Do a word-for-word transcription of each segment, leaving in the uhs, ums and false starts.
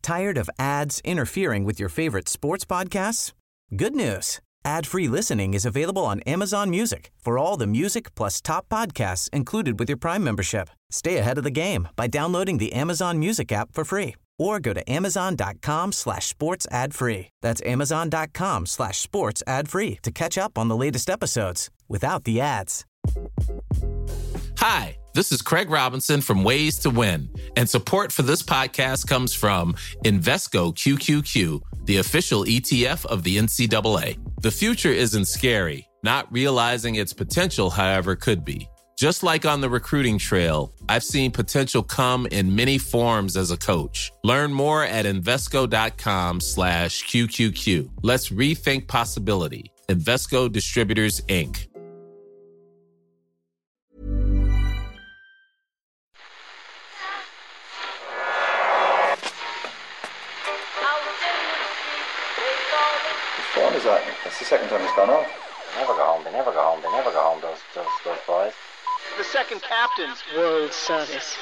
Tired of ads interfering with your favorite sports podcasts? Good news. Ad-free listening is available on Amazon Music for all the music plus top podcasts included with your Prime membership. Stay ahead of the game by downloading the Amazon Music app for free or go to amazon.com slash sports ad free. That's amazon.com slash sports ad free to catch up on the latest episodes without the ads. Hi, this is Craig Robinson from Ways to Win, and support for this podcast comes from Invesco Q Q Q, the official E T F of the N C double A. The future isn't scary. Not realizing its potential, however, could be. Just like on the recruiting trail, I've seen potential come in many forms as a coach. Learn more at Invesco.com slash QQQ. Let's rethink possibility. Invesco Distributors, Incorporated. Which one is that? That's the second time it's gone off. They never go home, they never go home, they never go home, those, those, those boys. The second captain's World Service.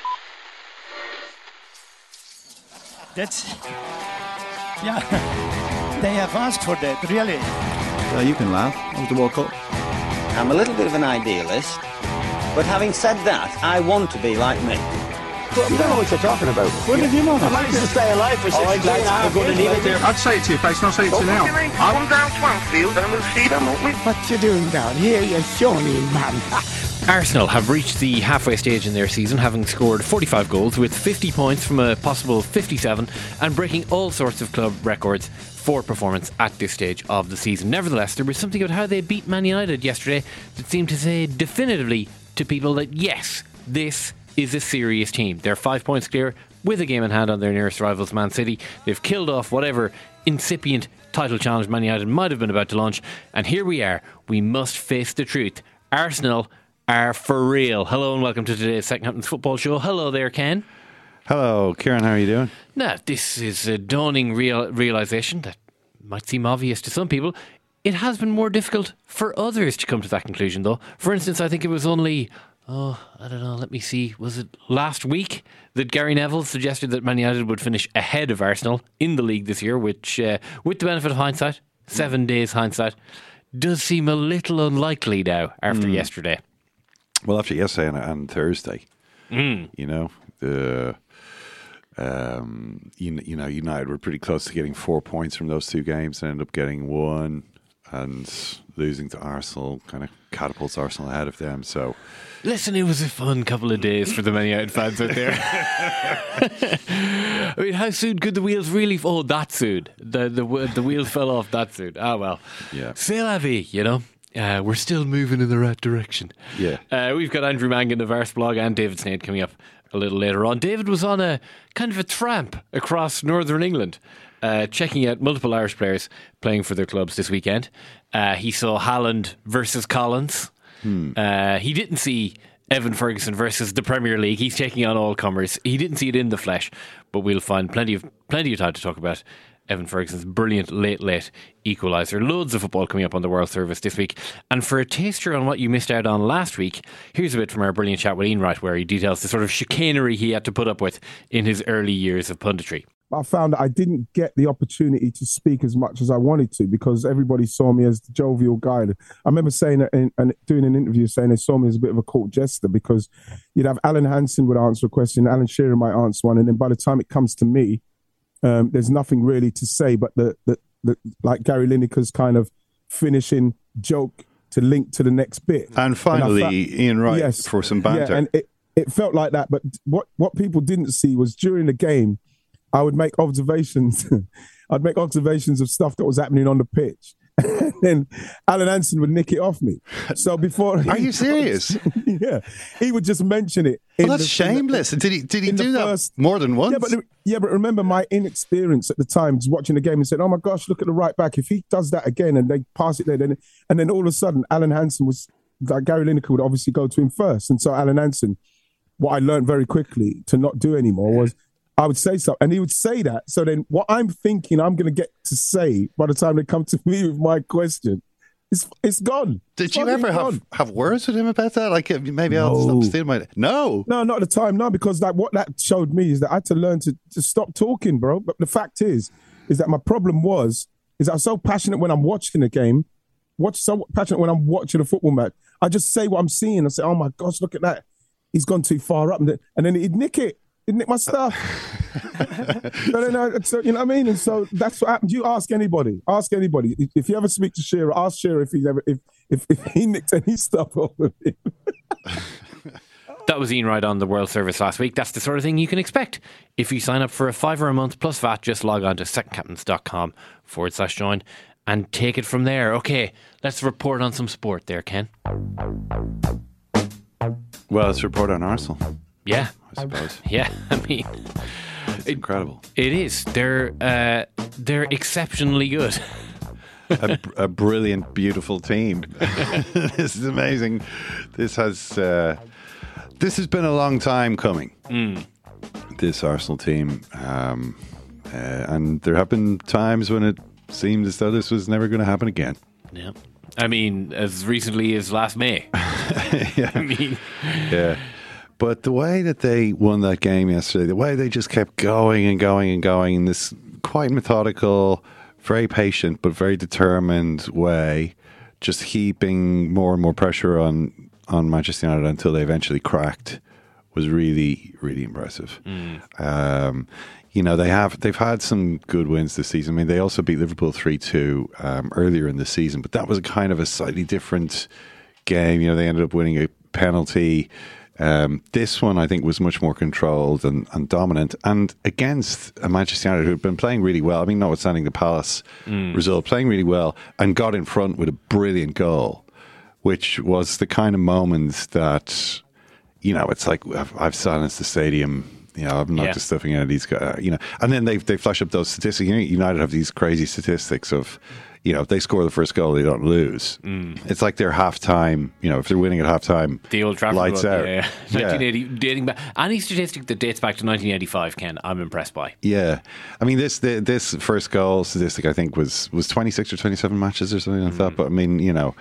That's... Yeah, they have asked for that, really. Yeah, you can laugh. That was the World Cup. I'm a little bit of an idealist, but having said that, I want to be like me. Well, you don't know what you're talking about. What did you know? I managed to stay alive for sixteen and a half years. Leave it there. I'd say it to your face, not say it to you now. I'll come down Swanfield and we'll see them, won't we? What you doing down here, you shawny man? Arsenal have reached the halfway stage in their season, having scored forty-five goals with fifty points from a possible fifty-seven and breaking all sorts of club records for performance at this stage of the season. Nevertheless, there was something about how they beat Man United yesterday that seemed to say definitively to people that yes, this is a serious team. They're five points clear with a game in hand on their nearest rivals, Man City. They've killed off whatever incipient title challenge Man United might have been about to launch, and here we are. We must face the truth. Arsenal are for real. Hello and welcome to today's Second Captain's Football Show. Hello there, Ken. Hello, Kieran. How are you doing? Now, this is a dawning real realisation that might seem obvious to some people. It has been more difficult for others to come to that conclusion, though. For instance, I think it was only, oh, I don't know, let me see, was it last week that Gary Neville suggested that Man United would finish ahead of Arsenal in the league this year, which, uh, with the benefit of hindsight, seven days hindsight, does seem a little unlikely now after mm. yesterday. Well, after yesterday and, and Thursday, mm. you know, the um, you, you know United were pretty close to getting four points from those two games and ended up getting one, and losing to Arsenal kind of catapults Arsenal ahead of them. So, listen, it was a fun couple of days for the Man United fans out there. I mean, how soon could the wheels really? Oh, that soon. The the the wheels fell off that soon. Ah, well. Yeah. C'est la vie, you know. Uh, we're still moving in the right direction. Yeah. Uh, we've got Andrew Mangan of Arseblog and David Sneyd coming up a little later on. David was on a kind of a tramp across northern England, uh, checking out multiple Irish players playing for their clubs this weekend. Uh, he saw Haaland versus Collins. Hmm. Uh, he didn't see Evan Ferguson versus the Premier League. He's taking on all comers. He didn't see it in the flesh, but we'll find plenty of plenty of time to talk about Evan Ferguson's brilliant late, late equaliser. Loads of football coming up on the World Service this week. And for a taster on what you missed out on last week, here's a bit from our brilliant chat with Ian Wright, where he details the sort of chicanery he had to put up with in his early years of punditry. I found that I didn't get the opportunity to speak as much as I wanted to because everybody saw me as the jovial guy. I remember saying in, and doing an interview saying they saw me as a bit of a court jester because you'd have Alan Hansen would answer a question, Alan Shearer might answer one, and then by the time it comes to me, Um, there's nothing really to say but the, the, the like Gary Lineker's kind of finishing joke to link to the next bit. And finally, and felt, Ian Wright yes, for some banter. Yeah, and it, it felt like that. But what, what people didn't see was during the game, I would make observations. I'd make observations of stuff that was happening on the pitch. And then Alan Hansen would nick it off me. So before, are you serious? Yeah, he would just mention it. Well, that's the, shameless. The, did he? Did he do that first, more than once? Yeah, but yeah, but remember my inexperience at the time, just watching the game and said, "Oh my gosh, look at the right back. If he does that again and they pass it there, then and then all of a sudden, Alan Hansen was like Gary Lineker would obviously go to him first, and so Alan Hansen, what I learned very quickly to not do anymore was." I would say something, and he would say that. So then what I'm thinking I'm going to get to say by the time they come to me with my question, It's it's gone. Did It's you fucking ever have, gone. have words with him about that? Like, maybe I'll No. stop stealing my... No. No, not at the time. No, because like what that showed me is that I had to learn to, to stop talking, bro. But the fact is, is that my problem was, is I'm so passionate when I'm watching a game, watch so passionate when I'm watching a football match. I just say what I'm seeing. I say, oh my gosh, look at that. He's gone too far up. And then, and then he'd nick it. He'd nick my stuff. so then I, so, you know what I mean? And so that's what happened. You ask anybody. Ask anybody. If, if you ever speak to Shearer, ask Shearer if he's ever if if, if he nicked any stuff off of him. That was Ian Wright on the World Service last week. That's the sort of thing you can expect. If you sign up for a fiver a month plus V A T, just log on to secondcaptains.com forward slash join and take it from there. Okay, let's report on some sport there, Ken. Well, let's report on Arsenal. Yeah. I suppose. Yeah, I mean... It's incredible. It is. They're, uh, they're exceptionally good. a, a brilliant, beautiful team. This is amazing. This has... Uh, This has been a long time coming, mm. this Arsenal team. Um, uh, and there have been times when it seemed as though this was never going to happen again. Yeah. I mean, as recently as last May. yeah. I mean... Yeah. But the way that they won that game yesterday, the way they just kept going and going and going in this quite methodical, very patient, but very determined way, just heaping more and more pressure on... on Manchester United until they eventually cracked, was really, really impressive. Mm. Um, you know, they have they've had some good wins this season. I mean, they also beat Liverpool three two um, earlier in the season, but that was a kind of a slightly different game. You know, they ended up winning a penalty. Um, this one, I think, was much more controlled and, and dominant, and against a Manchester United who had been playing really well. I mean, notwithstanding the Palace mm. result, playing really well, and got in front with a brilliant goal, which was the kind of moment that, you know, it's like I've, I've silenced the stadium. You know, I've knocked Yeah. the stuffing out of these guys. You know, and then they they flash up those statistics. You know, United have these crazy statistics of, you know, if they score the first goal, they don't lose. Mm. It's like their halftime. You know, if they're winning at halftime, The Old Trafford lights one, out. Yeah, yeah. Yeah. nineteen eighty, dating back. Any statistic that dates back to nineteen eighty-five, Ken, I'm impressed by. Yeah, I mean this the, this first goal statistic I think was was twenty-six or twenty-seven matches or something like Mm. that. But I mean, you know.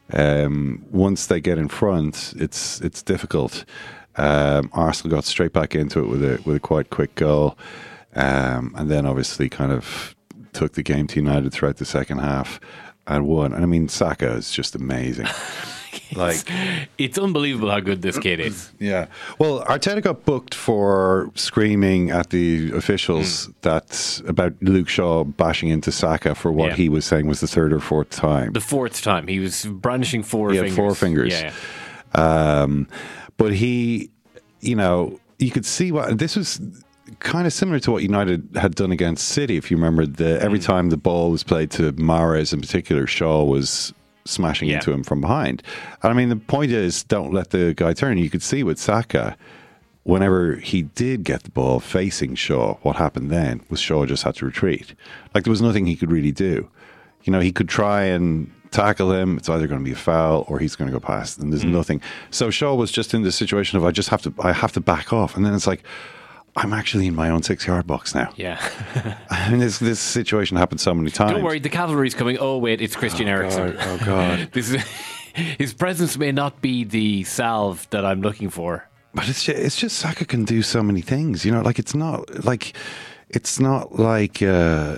Um, once they get in front, it's it's difficult. Um, Arsenal got straight back into it with a with a quite quick goal, um, and then obviously kind of took the game to United throughout the second half and won. And I mean, Saka is just amazing. Like, it's unbelievable how good this kid is. Yeah. Well, Arteta got booked for screaming at the officials mm. that about Luke Shaw bashing into Saka for what Yeah. he was saying was the third or fourth time. The fourth time. He was brandishing four he fingers. had four fingers. Yeah, yeah. Um, but he, you know, you could see what this was kind of similar to what United had done against City. If you remember, the every time the ball was played to Mahrez in particular, Shaw was smashing Yeah. into him from behind. And I mean, the point is, don't let the guy turn. You could see with Saka, whenever he did get the ball facing Shaw, what happened then was Shaw just had to retreat. Like, there was nothing he could really do. You know, he could try and tackle him. It's either going to be a foul or he's going to go past, and there's Mm. nothing. So Shaw was just in the situation of I just have to, I have to back off, and then it's like, I'm actually in my own six-yard box now. Yeah. I mean, this this situation happened so many times. Don't worry, the cavalry's coming. Oh, wait, it's Christian Oh, Eriksen. God. Oh, God. This is, his presence may not be the salve that I'm looking for. But it's just, it's just Saka can do so many things, you know. Like it's not like it's not like uh,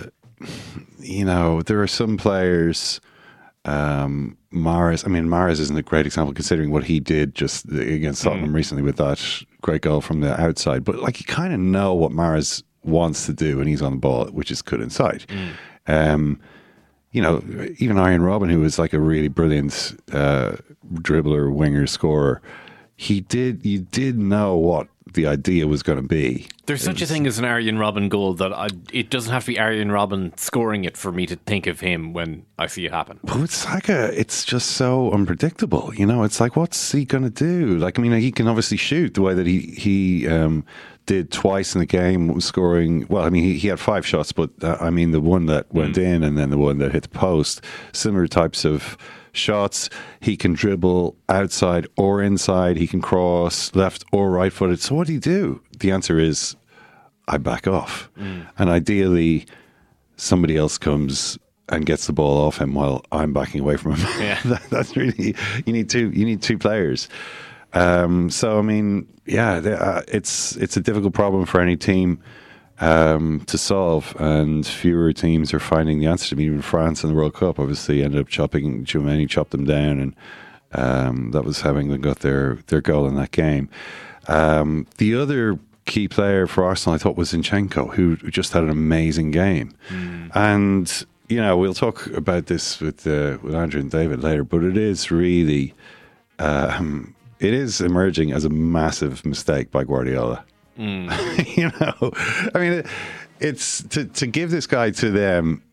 you know, there are some players. Um, Mahrez, I mean, Mahrez isn't a great example considering what he did just against Tottenham mm. recently with that great goal from the outside. But like, you kind of know what Mahrez wants to do when he's on the ball, which is cut inside. Mm. Um, you know, even Arjen Robben, who was like a really brilliant uh, dribbler, winger, scorer, he did. You did know what the idea was going to be. There's such was, a thing as an Arjen Robben goal that I, it doesn't have to be Arjen Robben scoring it for me to think of him when I see it happen. But with Saka, it's just so unpredictable. You know, it's like, what's he going to do? Like, I mean, he can obviously shoot the way that he he um, did twice in the game, scoring. Well, I mean, he, he had five shots, but uh, I mean, the one that went mm. in and then the one that hit the post, similar types of shots. He can dribble outside or inside. He can cross left or right footed. So what do you do? The answer is, I back off. Mm. And ideally, somebody else comes and gets the ball off him while I'm backing away from him. Yeah. that, that's really you need two. You need two players. Um, so I mean, yeah, they, uh, it's it's a difficult problem for any team um, to solve, and fewer teams are finding the answer. I mean, even France in the World Cup obviously ended up chopping. Tchouaméni chopped them down, and um, that was how England got their their goal in that game. Um, the other key player for Arsenal, I thought, was Zinchenko, who just had an amazing game, mm. and. You know, we'll talk about this with uh, with Andrew and David later, but it is really, um, it is emerging as a massive mistake by Guardiola. Mm. You know, I mean, it, it's to to give this guy to them.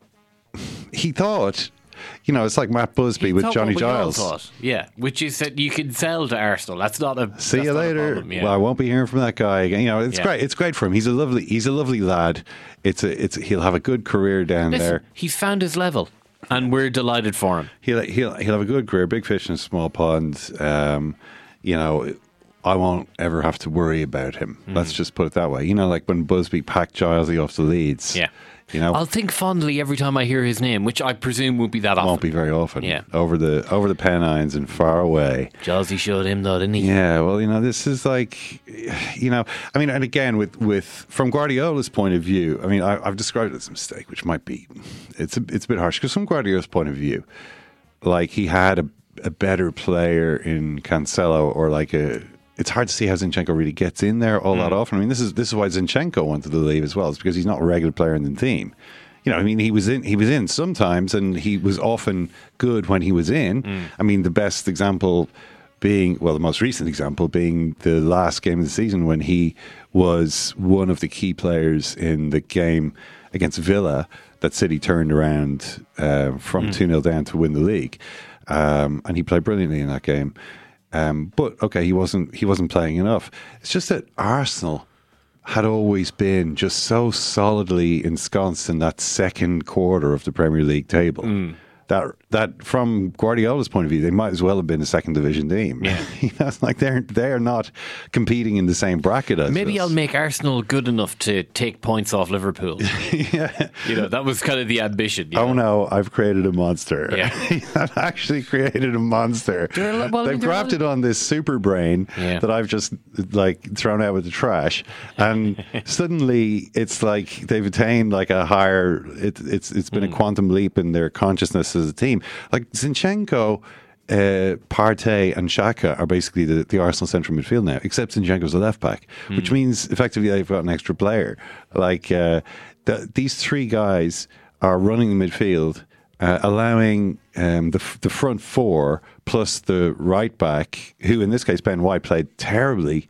He thought, you know, it's like Matt Busby he with Johnny what we all Giles. Thought. Yeah, which is that you can sell to Arsenal. That's not a see you later. Yeah. Well, I won't be hearing from that guy again. You know, it's yeah. great. It's great for him. He's a lovely. He's a lovely lad. It's a. It's he'll have a good career down Listen, there. He's found his level, and we're delighted for him. He'll he'll he'll have a good career. Big fish in a small pond. Um, you know, I won't ever have to worry about him. Mm. Let's just put it that way. You know, like when Busby packed Gilesy off the Leeds. Yeah. You know, I'll think fondly every time I hear his name, which I presume won't be that often. Won't be very often. Yeah. Over the over the Pennines and far away. Gilesy showed him though, didn't he? Yeah. Well, you know, this is like, you know, I mean, and again, with with from Guardiola's point of view, I mean, I, I've described it as a mistake, which might be, it's a, it's a bit harsh because from Guardiola's point of view, like he had a, a better player in Cancelo, or like a. It's hard to see how Zinchenko really gets in there all mm. that often. I mean, this is this is why Zinchenko wanted to leave as well. It's because he's not a regular player in the team. You know, I mean, he was in he was in sometimes, and he was often good when he was in. Mm. I mean, the best example being, well, the most recent example being the last game of the season when he was one of the key players in the game against Villa that City turned around uh, from mm. two nil down to win the league, um, and he played brilliantly in that game. Um, but okay, he wasn't he wasn't playing enough. It's just that Arsenal had always been just so solidly ensconced in that second quarter of the Premier League table. Mm. That that from Guardiola's point of view, they might as well have been a second division team. Yeah. You know, it's like they're they're not competing in the same bracket as Maybe us. I'll make Arsenal good enough to take points off Liverpool. Yeah. You know, that was kind of the ambition. Oh know? no, I've created a monster. Yeah. I've actually created a monster. Well, I mean, They've grafted on this super brain yeah. that I've just like thrown out with the trash, and suddenly it's like they've attained like a higher. It, it's it's been mm. a quantum leap in their consciousness as a team. Like Zinchenko, uh, Partey and Xhaka are basically the, the Arsenal central midfield now, except Zinchenko's a left back, mm. which means effectively they've got an extra player. Like uh, the, these three guys are running the midfield, uh, allowing um, the the front four plus the right back, who in this case Ben White played terribly.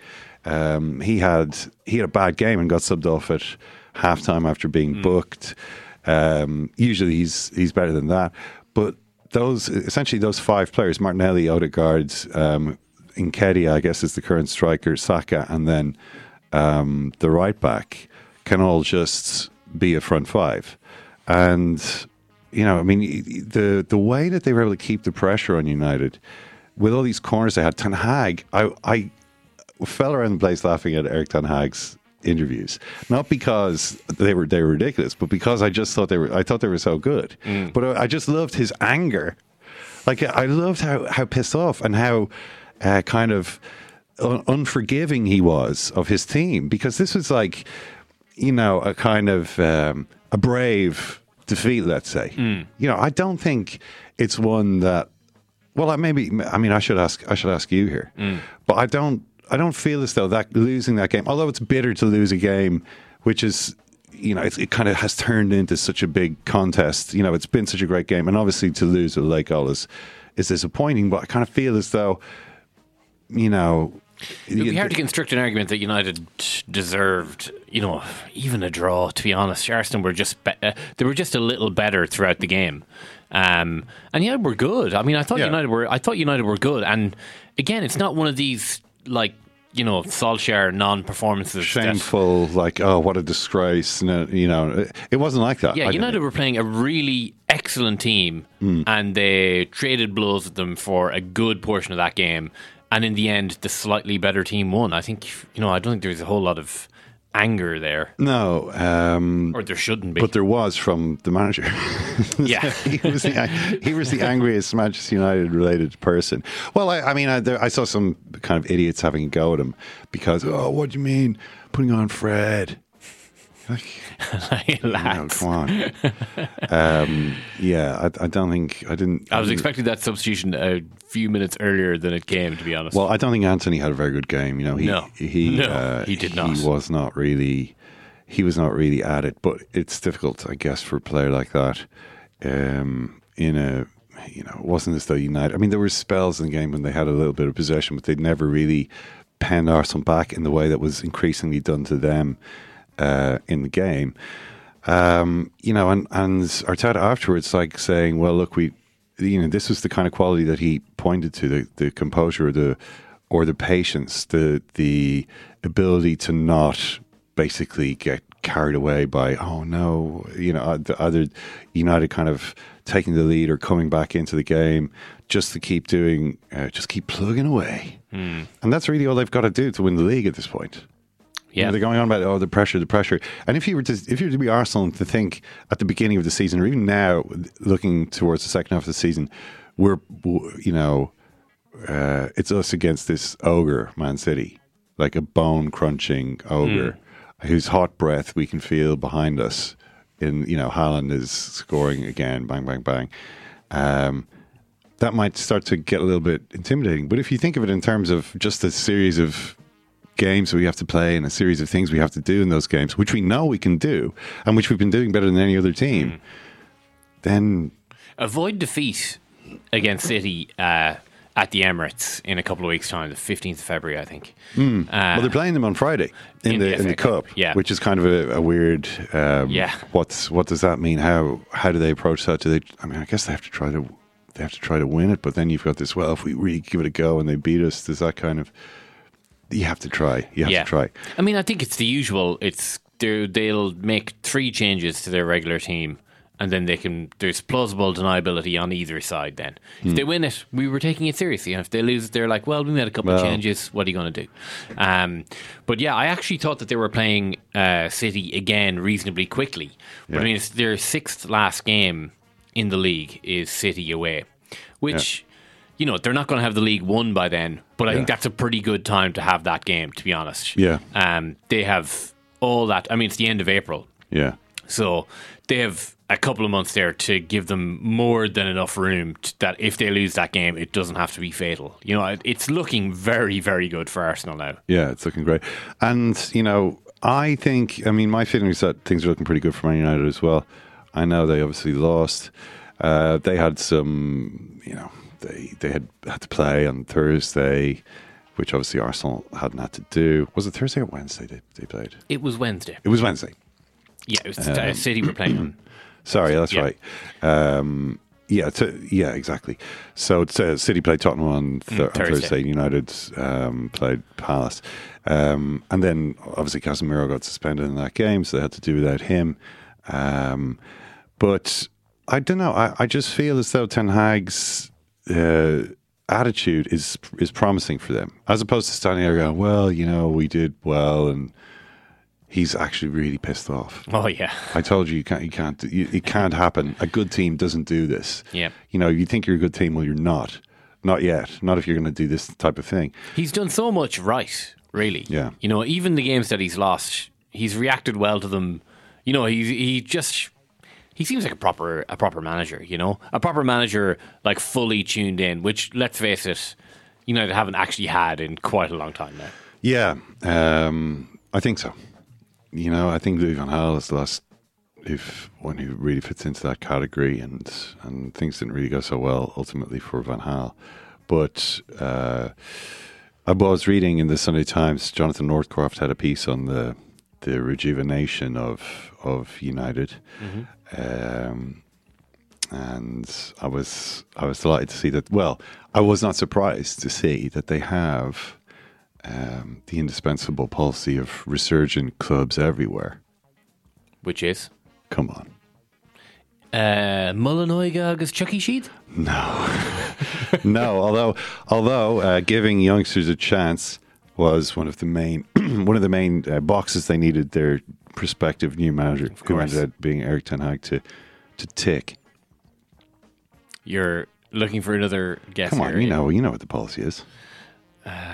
Um, he had he had a bad game and got subbed off at halftime after being mm. booked. Um, usually he's he's better than that. But those, essentially those five players, Martinelli, Odegaard, um, Nketiah, I guess is the current striker, Saka, and then um, the right back, can all just be a front five. And, you know, I mean, the the way that they were able to keep the pressure on United, with all these corners they had, Ten Hag, I, I fell around the place laughing at Eric Ten Hag's interviews, not because they were they were ridiculous, but because I just thought they were I thought they were so good. Mm. But I, I just loved his anger. Like I loved how, how pissed off and how uh, kind of un- unforgiving he was of his team, because this was like, you know, a kind of um, a brave defeat, let's say. Mm. You know, I don't think it's one that. Well, I maybe I mean I should ask I should ask you here, mm. but I don't. I don't feel as though that losing that game, although it's bitter to lose a game, which is, you know, it's, it kind of has turned into such a big contest. You know, it's been such a great game, and obviously to lose with a late goal is is disappointing. But I kind of feel as though, you know, it would be hard to construct an argument that United deserved, you know, even a draw. To be honest, Arsenal were just be- uh, they were just a little better throughout the game. Um, and United were good. I mean, I thought yeah. United were. I thought United were good. And again, it's not one of these, like, you know, Solskjaer non-performances. Shameful, that, like, oh, what a disgrace. No, you know, it, it wasn't like that. Yeah, United were playing a really excellent team, mm. and they traded blows with them for a good portion of that game. And in the end, the slightly better team won. I think, you know, I don't think there's a whole lot of anger there. No, um, or there shouldn't be, but there was from the manager. Yeah, he was the he was the angriest Manchester United related person. Well, I, I mean, I, there, I saw some kind of idiots having a go at him because, oh, what do you mean putting on Fred? Like, like, you know, come on. um, yeah, I, I don't think I didn't. I was expecting that substitution a few minutes earlier than it came, to be honest. Well, I don't think Anthony had a very good game. You know, he no, he no, uh, he did not. He was not really. He was not really at it. But it's difficult, I guess, for a player like that. Um, in a, you know, it wasn't as though United. I mean, there were spells in the game when they had a little bit of possession, but they'd never really penned Arsenal back in the way that was increasingly done to them. Uh, in the game, um, you know, and, and Arteta afterwards, like saying, well, look, we, you know, this was the kind of quality that he pointed to, the, the composure, the, or the patience, the, the ability to not basically get carried away by, oh no, you know, either United kind of taking the lead or coming back into the game just to keep doing, uh, just keep plugging away. Mm. And that's really all they've got to do to win the league at this point. Yeah, you know, they're going on about oh the pressure, the pressure. And if you were to if you were to be Arsenal and to think at the beginning of the season, or even now, looking towards the second half of the season, we're you know, uh, it's us against this ogre Man City, like a bone crunching ogre mm. whose hot breath we can feel behind us. In you know, Haaland is scoring again, bang, bang, bang. Um, that might start to get a little bit intimidating. But if you think of it in terms of just a series of games we have to play and a series of things we have to do in those games, which we know we can do and which we've been doing better than any other team, mm. then avoid defeat against City uh, at the Emirates in a couple of weeks' time, the fifteenth of February, I think. Mm. Uh, well, they're playing them on Friday in, in the, the in the Cup, Cup, yeah, which is kind of a, a weird. Um, yeah, what's what does that mean? How how do they approach that? Do they? I mean, I guess they have to try to they have to try to win it, but then you've got this. Well, if we really give it a go and they beat us, does that kind of You have to try. You have yeah. to try. I mean, I think it's the usual. It's they'll make three changes to their regular team, and then they can. There's plausible deniability on either side. Then, if mm. they win it, we were taking it seriously, and if they lose, they're like, "Well, we made a couple well, of changes. What are you going to do?" Um, but yeah, I actually thought that they were playing uh, City again reasonably quickly. But yeah. I mean, it's their sixth last game in the league is City away, which. Yeah. You know, they're not going to have the league won by then, but I yeah. think that's a pretty good time to have that game, to be honest. Yeah. Um, they have all that. I mean, it's the end of April. Yeah. So they have a couple of months there to give them more than enough room to, that if they lose that game, it doesn't have to be fatal. You know, it, it's looking very, very good for Arsenal now. Yeah, it's looking great. And, you know, I think, I mean, my feeling is that things are looking pretty good for Man United as well. I know they obviously lost. Uh, they had some, you know, They they had had to play on Thursday, which obviously Arsenal hadn't had to do. Was it Thursday or Wednesday they, they played? It was Wednesday. It was Wednesday. Yeah, it was um, City were playing on. Sorry, that's yeah. right. Um, yeah, to, yeah, exactly. So it's, uh, City played Tottenham on, th- mm, Thursday. on Thursday. United um, played Palace. Um, and then obviously Casemiro got suspended in that game, so they had to do without him. Um, but I don't know. I, I just feel as though Ten Hag's Uh, attitude is is promising for them, as opposed to standing there going, well, you know, we did well, and he's actually really pissed off. Oh yeah, I told you you can't, you can't, you, it can't happen. A good team doesn't do this. Yeah, you know, you think you're a good team, well, you're not, not yet, not if you're going to do this type of thing. He's done so much right, really. Yeah, you know, even the games that he's lost, he's reacted well to them. You know, he he just. He seems like a proper a proper manager, you know? A proper manager, like, fully tuned in, which, let's face it, United haven't actually had in quite a long time now. Yeah, um, I think so. You know, I think Louis van Gaal is the last if one who really fits into that category, and, and things didn't really go so well, ultimately, for Van Gaal. But uh, I was reading in the Sunday Times, Jonathan Northcroft had a piece on the the rejuvenation of of United. Mm-hmm. Um, and I was I was delighted to see that. Well, I was not surprised to see that they have um, the indispensable policy of resurgent clubs everywhere. Which is? Come on. Uh, Mullinoiga agus Chucky Sheet? No. no, although, although uh, giving youngsters a chance was one of the main one of the main uh, boxes they needed their prospective new manager, who ended up being Erik ten Hag, to to tick. You're looking for another guess. Come on, here, you know, you know what the policy is. Uh,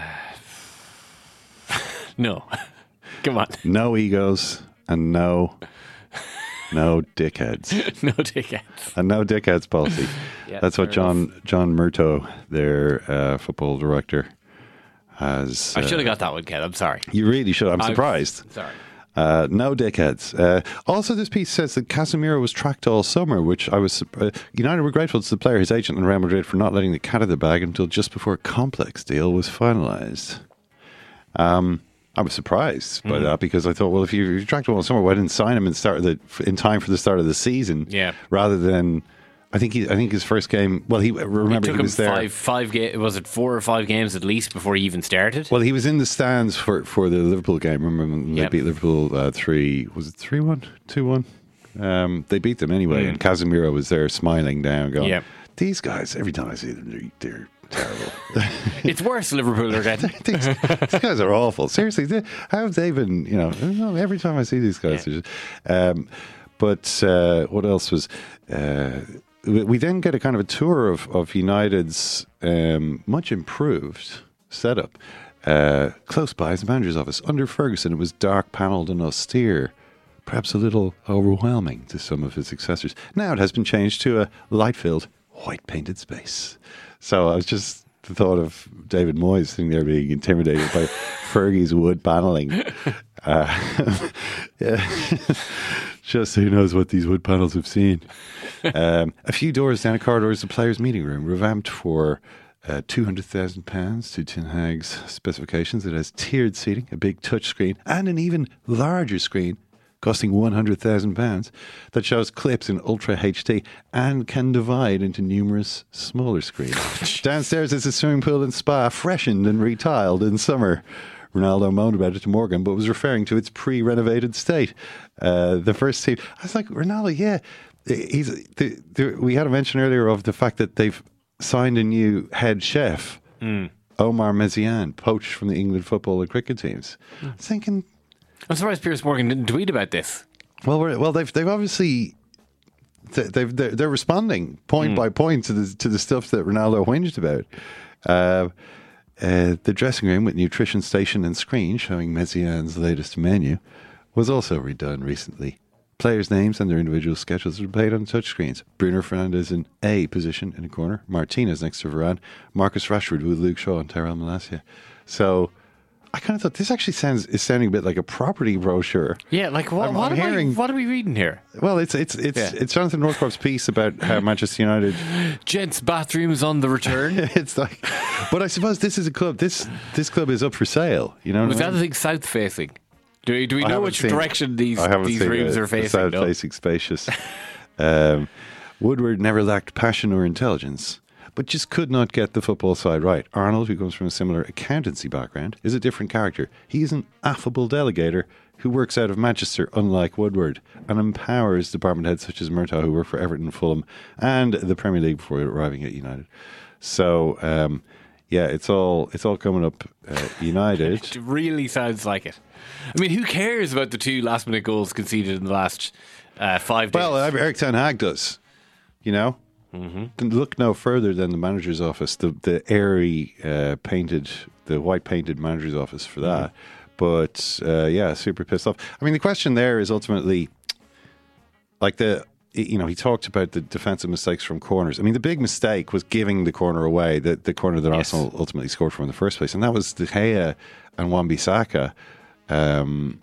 no, come on. No egos and no, no dickheads. No dickheads. And no dickheads policy. Yeah, that's what John enough. John Murtough, their uh, football director, has. I should have uh, got that one, Ken. I'm sorry. You really should. I'm I'm surprised. Sorry. Uh, no dickheads. Uh, also, this piece says that Casemiro was tracked all summer, which I was. Uh, United were grateful to the player, his agent, and Real Madrid for not letting the cat out of the bag until just before a complex deal was finalised. Um, I was surprised by Mm. that because I thought, well, if you, if you tracked him all summer, why didn't sign him in start of the in time for the start of the season? Yeah. Rather than, I think he, I think his first game. Well, he remember It took he him was there. five, five ga- was it four or five games at least before he even started? Well, he was in the stands for, for the Liverpool game. Remember when Yep. they beat Liverpool uh, three? Was it three one, two one? Um, they beat them anyway, Mm. and Casemiro was there smiling down, going, Yep. "These guys. Every time I see them, they're, they're terrible. It's worse, Liverpool are getting. these, these guys are awful. Seriously, they, how have they been? You know, every time I see these guys, Yeah. they're just, um, but uh, what else was? Uh, we we then get a kind of a tour of of United's um, much improved setup. Uh, close by is the manager's office. Under Ferguson, it was dark panelled and austere, perhaps a little overwhelming to some of his successors. Now it has been changed to a light-filled, white-painted space. So I was just the thought of David Moyes sitting there being intimidated by Fergie's wood panelling. Uh, yeah. Just who knows what these wood panels have seen. Um, a few doors down a corridor is the players' meeting room, revamped for uh, two hundred thousand pounds to Ten Hag's specifications. It has tiered seating, a big touch screen, and an even larger screen costing one hundred thousand pounds that shows clips in Ultra H D and can divide into numerous smaller screens. Downstairs is a swimming pool and spa, freshened and retiled in summer. Ronaldo moaned about it to Morgan, but was referring to its pre-renovated state. Uh, the first team, I was like, Ronaldo, yeah. He's, the, the, we had a mention earlier of the fact that they've signed a new head chef, Mm. Omar Meziane, poached from the England football and cricket teams. I was thinking, I'm surprised Piers Morgan didn't tweet about this. well, we're, well, they've they've obviously they've they're, they're responding point Mm. by point to the to the stuff that Ronaldo whinged about. Uh, uh, the dressing room with nutrition station and screen showing Meziane's latest menu was also redone recently. Players' names and their individual schedules are played on touchscreens. Bruno Fernandes in A position in a corner. Martinez next to Varane. Marcus Rashford with Luke Shaw and Tyrell Malacia. So I kind of thought this actually sounds is sounding a bit like a property brochure. Yeah, like what? I'm- what, I'm am I- hearing- what are we reading here? Well, it's it's it's Yeah. it's Jonathan Northcroft's piece about how Manchester United. Gents' bathrooms on the return. It's like, but I suppose this is a club. This this club is up for sale. You know, Was what I that mean? the thing south facing? Do we, do we I know haven't which seen- direction these I haven't these seen rooms the- are the facing? south no? facing spacious. um, Woodward never lacked passion or intelligence, but just could not get the football side right. Arnold, who comes from a similar accountancy background, is a different character. He is an affable delegator who works out of Manchester, unlike Woodward, and empowers department heads such as Murtaugh, who work for Everton, Fulham, and the Premier League before arriving at United. So, um, yeah, it's all it's all coming up. Uh, United. It really sounds like it. I mean, who cares about the two last minute goals conceded in the last uh, five days? Well, Erik ten Hag does. You know, mm-hmm. Look no further than the manager's office, the the airy uh, painted, the white painted manager's office for that. Mm-hmm. But uh, yeah, super pissed off. I mean, the question there is ultimately, like the. You know, he talked about the defensive mistakes from corners. I mean, the big mistake was giving the corner away, the, the corner that Yes. Arsenal ultimately scored from in the first place. And that was De Gea and Wan-Bissaka. Um,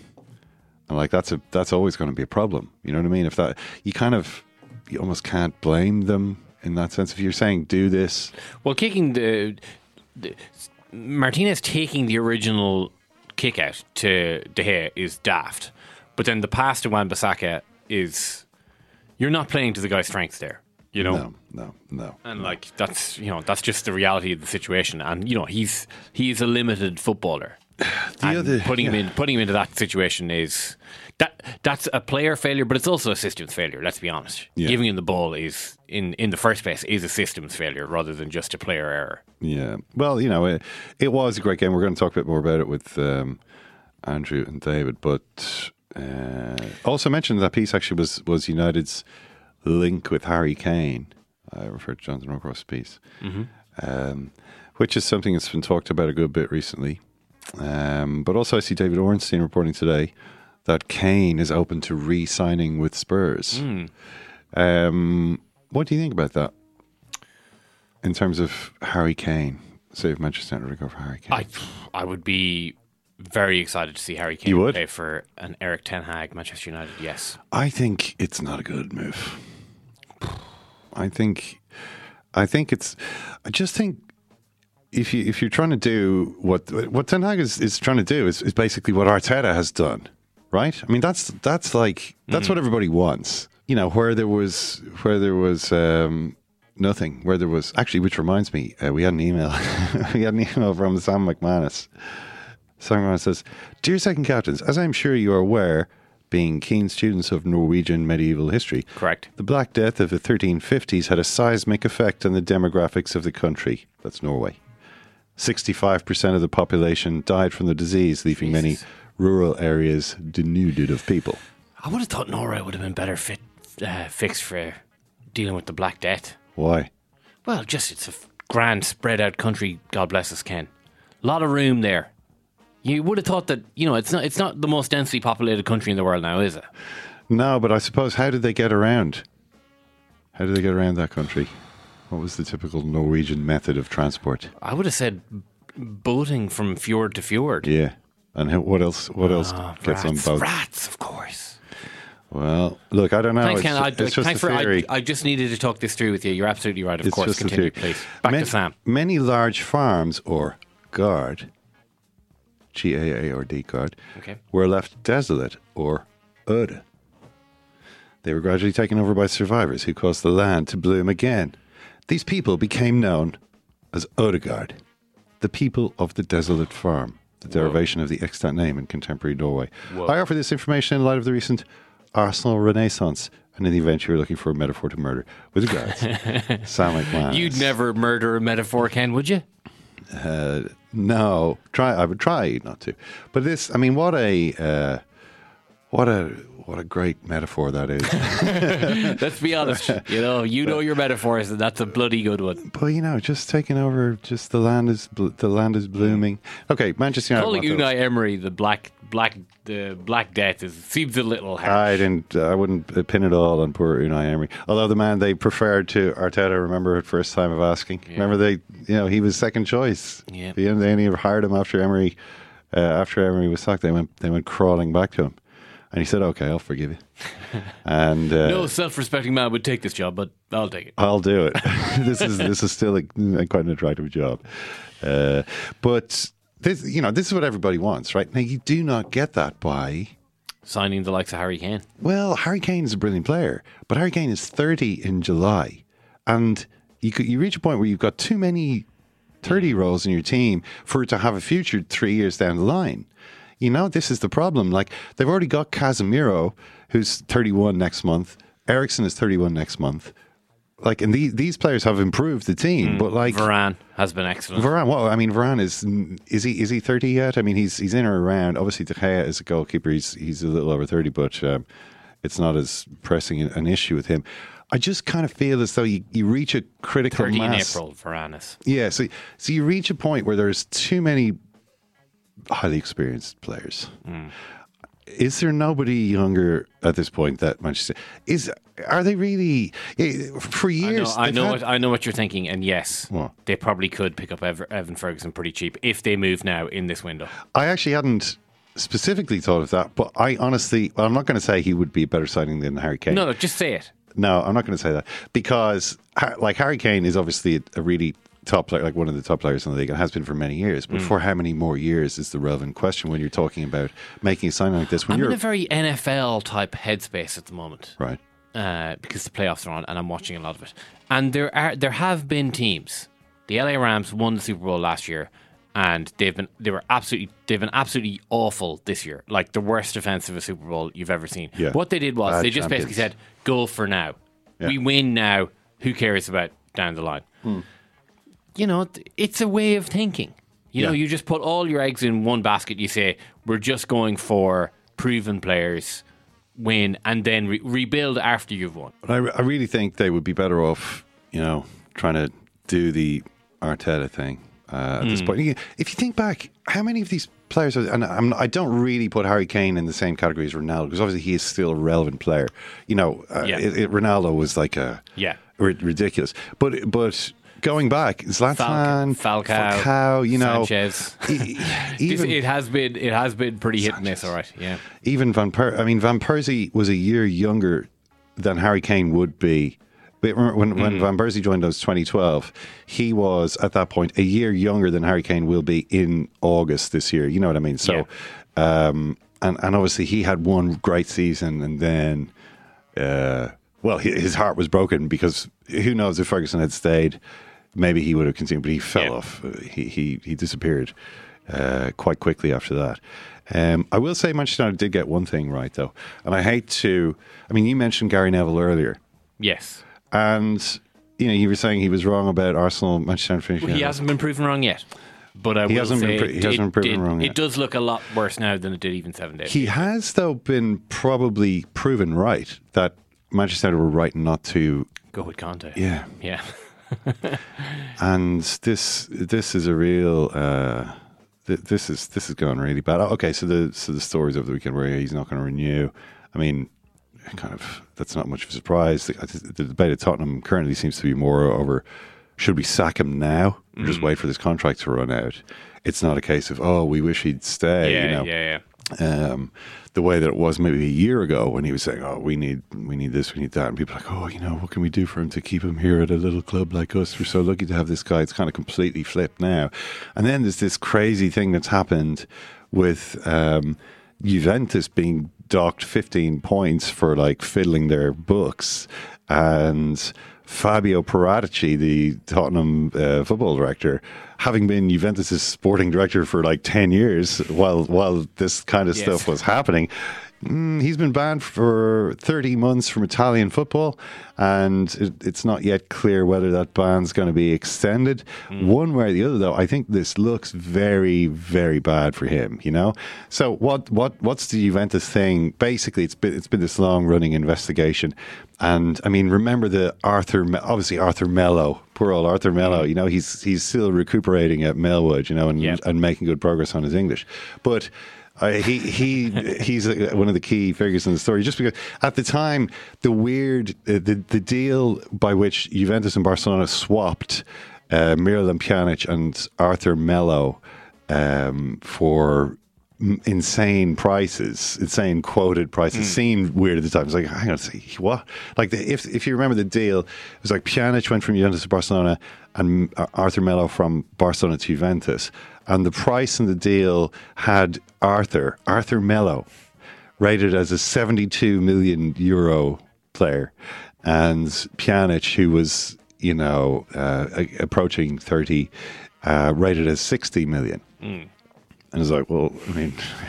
and like, that's a that's always going to be a problem. You know what I mean? If that, you kind of, you almost can't blame them in that sense. If you're saying, do this. Well, kicking the, the Martinez taking the original kick out to De Gea is daft. But then the pass to Wan-Bissaka is... You're not playing to the guy's strengths there, you know. No, no, no. And like that's you know that's just the reality of the situation. And you know he's he's a limited footballer. And other- putting him yeah. in putting him into that situation is that that's a player failure, but it's also a systems failure. Let's be honest. Yeah. Giving him the ball is in in the first place is a systems failure rather than just a player error. Yeah. Well, you know, it, it was a great game. We're going to talk a bit more about it with um, Andrew and David. But uh, also mentioned that piece actually was, was United's link with Harry Kane. I referred to Jonathan Norcross' piece, mm-hmm. um, which is something that's been talked about a good bit recently. Um, but also I see David Ornstein reporting today that Kane is open to re-signing with Spurs. Mm. Um, what do you think about that in terms of Harry Kane? Say if Manchester United go for Harry Kane. I, I would be very excited to see Harry Kane You would? play for an Eric Ten Hag Manchester United, yes. I think it's not a good move. I think, I think it's, I just think if you if you're trying to do what what Ten Hag is, is trying to do is, is basically what Arteta has done, right? I mean that's that's like that's mm. what everybody wants, you know. Where there was where there was um, nothing, where there was actually, which reminds me, uh, we had an email, we had an email from Sam McManus. Sam McManus says, "Dear second captains, as I'm sure you are aware, being keen students of Norwegian medieval history, correct, the Black Death of the thirteen fifties had a seismic effect on the demographics of the country." That's Norway. sixty-five percent of the population died from the disease, leaving Jesus. many rural areas denuded of people. I would have thought Norway would have been better fit, uh, fixed for dealing with the Black Death. Why? Well, just it's a grand, spread out country. God bless us, Ken. A lot of room there. You would have thought that, you know, it's not it's not the most densely populated country in the world now, is it? No, but I suppose, how did they get around? How did they get around that country? What was the typical Norwegian method of transport? I would have said boating from fjord to fjord. Yeah. And how, what else What else oh, gets rats, on boats? Rats, of course. Well, look, I don't know. Thanks, it's, Ken. I, it's just thanks a for, theory. I, I just needed to talk this through with you. You're absolutely right, of it's course. Just Continue, a please. Back many, to Sam. Many large farms, or guard, G A A R D, guard, okay. were left desolate, or öde. They were gradually taken over by survivors who caused the land to bloom again. These people became known as Ødegard, the people of the desolate farm, the derivation Whoa. of the extant name in contemporary Norway. Whoa. I offer this information in light of the recent Arsenal Renaissance, and in the event you're looking for a metaphor to murder. With regards, Sam McManus. You'd never murder a metaphor, Ken, would you? Uh, no, try. I would try not to. But this, I mean, what a, uh, what a, what a great metaphor that is. Let's be honest. You know, you know your metaphors, and that's a bloody good one. But you know, just taking over, just the land is the land is blooming. Okay, Manchester United. Calling Unai Emery the black black the Black Death is seems a little harsh. I didn't. I wouldn't pin it all on poor Unai Emery. Although the man they preferred to Arteta. Remember at first time of asking. Yeah. Remember they, you know, he was second choice. Yeah. They only hired him after Emery. Uh, after Emery was sacked, they went. They went crawling back to him. And he said, "Okay, I'll forgive you." And uh, no self-respecting man would take this job, but I'll take it. I'll do it. this is this is still a, a quite an attractive job, uh, but this, you know, this is what everybody wants, right? Now, you do not get that by signing the likes of Harry Kane. Well, Harry Kane is a brilliant player, but Harry Kane is thirty in July, and you could, you reach a point where you've got too many thirty roles in your team for it to have a future three years down the line. You know, this is the problem. Like, they've already got Casemiro, who's thirty-one next month. Eriksen is thirty-one next month. Like, and these these players have improved the team, mm, but like Varane has been excellent. Varane, well, I mean, Varane is is he is he thirty yet? I mean, he's he's in or around. Obviously, De Gea is a goalkeeper. He's he's a little over thirty, but um, it's not as pressing an issue with him. I just kind of feel as though you, you reach a critical thirty mass. in April, Varane is. Yeah, so so you reach a point where there's too many highly experienced players. Mm. Is there nobody younger at this point that Manchester is? Are they really for years? I know, I know had, what I know what you're thinking, and yes, what? They probably could pick up Ever, Evan Ferguson pretty cheap if they move now in this window. I actually hadn't specifically thought of that, but I honestly, well, I'm not going to say he would be a better signing than Harry Kane. No, no, just say it. No, I'm not going to say that because, like, Harry Kane is obviously a really top player, like one of the top players in the league, and has been for many years. But mm. for how many more years is the relevant question when you're talking about making a signing like this? When I'm you're in a very N F L type headspace at the moment, right? Uh, because the playoffs are on, and I'm watching a lot of it. And there are there have been teams. The L A Rams won the Super Bowl last year, and they've been they were absolutely they've been absolutely awful this year, like the worst defense of a Super Bowl you've ever seen. Yeah. What they did was Bad they just champions. basically said, "Go for now. Yeah. We win now. Who cares about down the line?" Hmm. You know, it's a way of thinking. You Yeah. know, you just put all your eggs in one basket. You say, we're just going for proven players, win, and then re- rebuild after you've won. But I, I really think they would be better off, you know, trying to do the Arteta thing uh, at this Mm. point. If you think back, how many of these players are, and I'm, I don't really put Harry Kane in the same category as Ronaldo, because obviously he is still a relevant player. You know, uh, Yeah. it, it, Ronaldo was like a Yeah. ri- ridiculous. But but going back, Zlatan, Falcao, Falcao, you know, Sanchez. e- This- even it has been it has been pretty hit and miss, all right. Yeah. even Van Per. I mean, Van Persie was a year younger than Harry Kane would be. But remember when, when Van Persie joined us twenty twelve, he was at that point a year younger than Harry Kane will be in August this year. You know what I mean? So, um, and and obviously he had one great season, and then, uh, well, hi- his heart was broken because who knows if Ferguson had stayed, maybe he would have continued, but he fell Yeah. off. Uh, He he he disappeared uh, quite quickly after that. Um, I will say Manchester United did get one thing right though, and I hate to. I mean, you mentioned Gary Neville earlier. Yes. And, you know, you were saying he was wrong about Arsenal, Manchester United finishing. Well, he out. hasn't been proven wrong yet. But I He will hasn't say been pro- he it, hasn't been proven did- wrong it yet. does look a lot worse now than it did even seven days. He has, though, been probably proven right that Manchester United were right not to Go with Conte. Yeah. Yeah. And this this is a real. Uh, th- this is this has gone really bad. Okay, so the so the stories over the weekend where he's not going to renew. I mean, kind of that's not much of a surprise. The, the debate at Tottenham currently seems to be more over should we sack him now or just wait for this contract to run out. It's not a case of oh we wish he'd stay. Yeah, you know? yeah, yeah. Um, the way that it was maybe a year ago when he was saying, "Oh, we need, we need this, we need that," and people are like, "Oh, you know, what can we do for him to keep him here at a little club like us? We're so lucky to have this guy." It's kind of completely flipped now. And then there's this crazy thing that's happened with um, Juventus being docked fifteen points for like fiddling their books, and Fabio Paratici, the Tottenham uh, football director, having been Juventus' sporting director for like ten years while while this kind of Yes. stuff was happening, mm, he's been banned for thirty months from Italian football, and it, it's not yet clear whether that ban's going to be extended. One way or the other, though, I think this looks very, very bad for him, you know? So what what what's the Juventus thing? Basically, it's been, it's been this long-running investigation. And, I mean, remember the Arthur, Me- obviously Arthur Mello, poor old Arthur Mello, you know, he's he's still recuperating at Melwood, you know, and, Yeah. and making good progress on his English. But uh, he he he's uh, one of the key figures in the story, just because at the time, the weird, uh, the, the deal by which Juventus and Barcelona swapped uh, Miralem Pjanic and Arthur Mello um, for m- insane prices, insane quoted prices, seemed weird at the time. It's like, hang on a second, what? Like, the, if if you remember the deal, it was like Pjanic went from Juventus to Barcelona and uh, Arthur Mello from Barcelona to Juventus. And the price in the deal had Arthur, Arthur Mello, rated as a seventy-two million euro player. And Pjanic, who was, you know, uh, a- approaching thirty, uh, rated as sixty million. And it's like, well, I mean,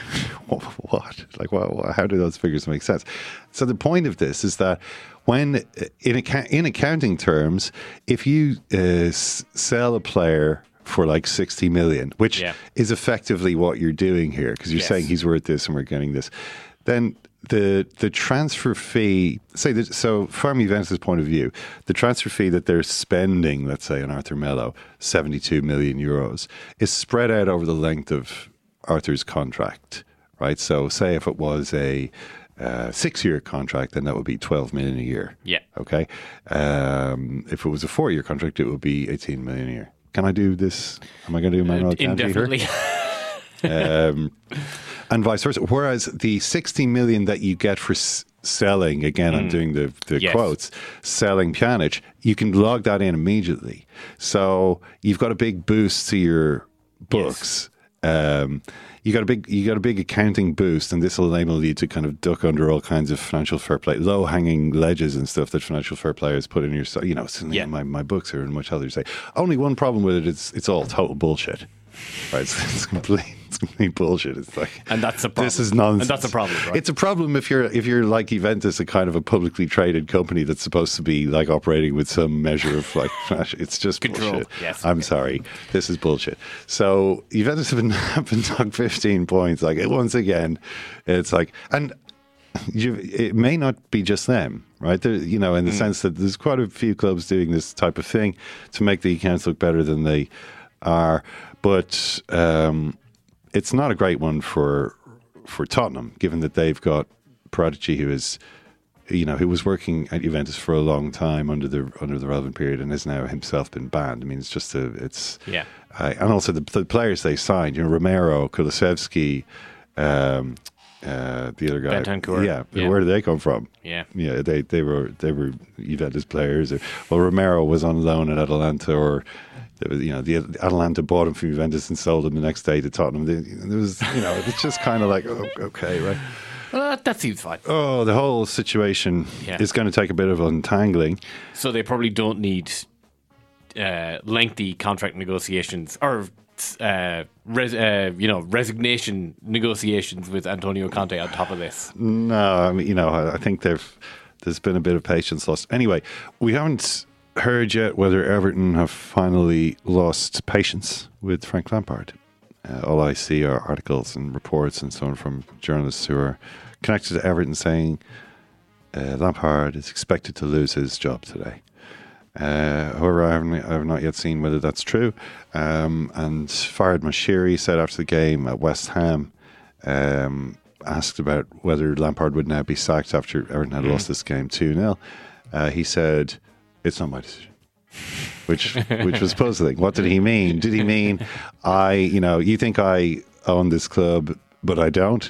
what? Like, what, how do those figures make sense? So the point of this is that when, in, account, in accounting terms, if you uh, s- sell a player for like sixty million, which Yeah. is effectively what you're doing here, because you're Yes. saying he's worth this and we're getting this, then the the transfer fee, say that, so from Juventus' point of view, the transfer fee that they're spending, let's say on Arthur Mello, seventy-two million euros, is spread out over the length of Arthur's contract, right? So say if it was a uh, six-year contract, then that would be twelve million a year. Yeah. Okay. Um, if it was a four-year contract, it would be eighteen million a year. Can I do this? Am I going to do Manuel Kanji here? Indefinitely. um, and vice versa. Whereas the sixty million that you get for s- selling, again, I'm doing the, the Yes. quotes, selling Pjanic, you can log that in immediately. So you've got a big boost to your books. Um, you got a big, you got a big accounting boost, and this will enable you to kind of duck under all kinds of financial fair play, low hanging ledges and stuff that financial fair players put in your, you know, suddenly Yeah. my, my books are in much healthier state. Only one problem with it, it's it's all total bullshit. Right, it's, it's complete, it's it's complete bullshit. It's like, and that's a problem. This is nonsense. And that's a problem, right? It's a problem if you're if you're like Juventus, a kind of a publicly traded company that's supposed to be like operating with some measure of like, it's just control. Bullshit. Yes, I'm okay. sorry, this is bullshit. So Juventus have been, have been down fifteen points. Like once again, it's like, and you, it may not be just them. Right, there, you know, in the mm. sense that there's quite a few clubs doing this type of thing to make the accounts look better than they are, but um, it's not a great one for for Tottenham, given that they've got Prodigy, who is, you know, who was working at Juventus for a long time under the under the relevant period and has now himself been banned. I mean, it's just a, it's yeah, uh, and also the, the players they signed, you know, Romero, Kulusevski. Um, Uh, the other guy, Bentancur. Yeah, yeah, where did they come from? Yeah, yeah, they they were they were Juventus players. Well, Romero was on loan at Atalanta, or you know, the Atalanta bought him from Juventus and sold him the next day to Tottenham. There was, you know, it's just kind of like, oh, okay, right. Well, that seems fine. Oh, the whole situation yeah. is going to take a bit of untangling. So they probably don't need uh, lengthy contract negotiations or. Uh, res, uh, you know, resignation negotiations with Antonio Conte on top of this. No, I mean, you know, I, I think they've there's been a bit of patience lost. Anyway, we haven't heard yet whether Everton have finally lost patience with Frank Lampard. Uh, all I see are articles and reports and so on from journalists who are connected to Everton saying uh, Lampard is expected to lose his job today. Uh, however, I haven't, I have not yet seen whether that's true. Um, and Farhad Moshiri said after the game at West Ham, um, asked about whether Lampard would now be sacked after Everton had mm. lost this game two nil. Uh, he said, "It's not my decision." Which, which was puzzling. What did he mean? Did he mean I, you know, you think I own this club, but I don't?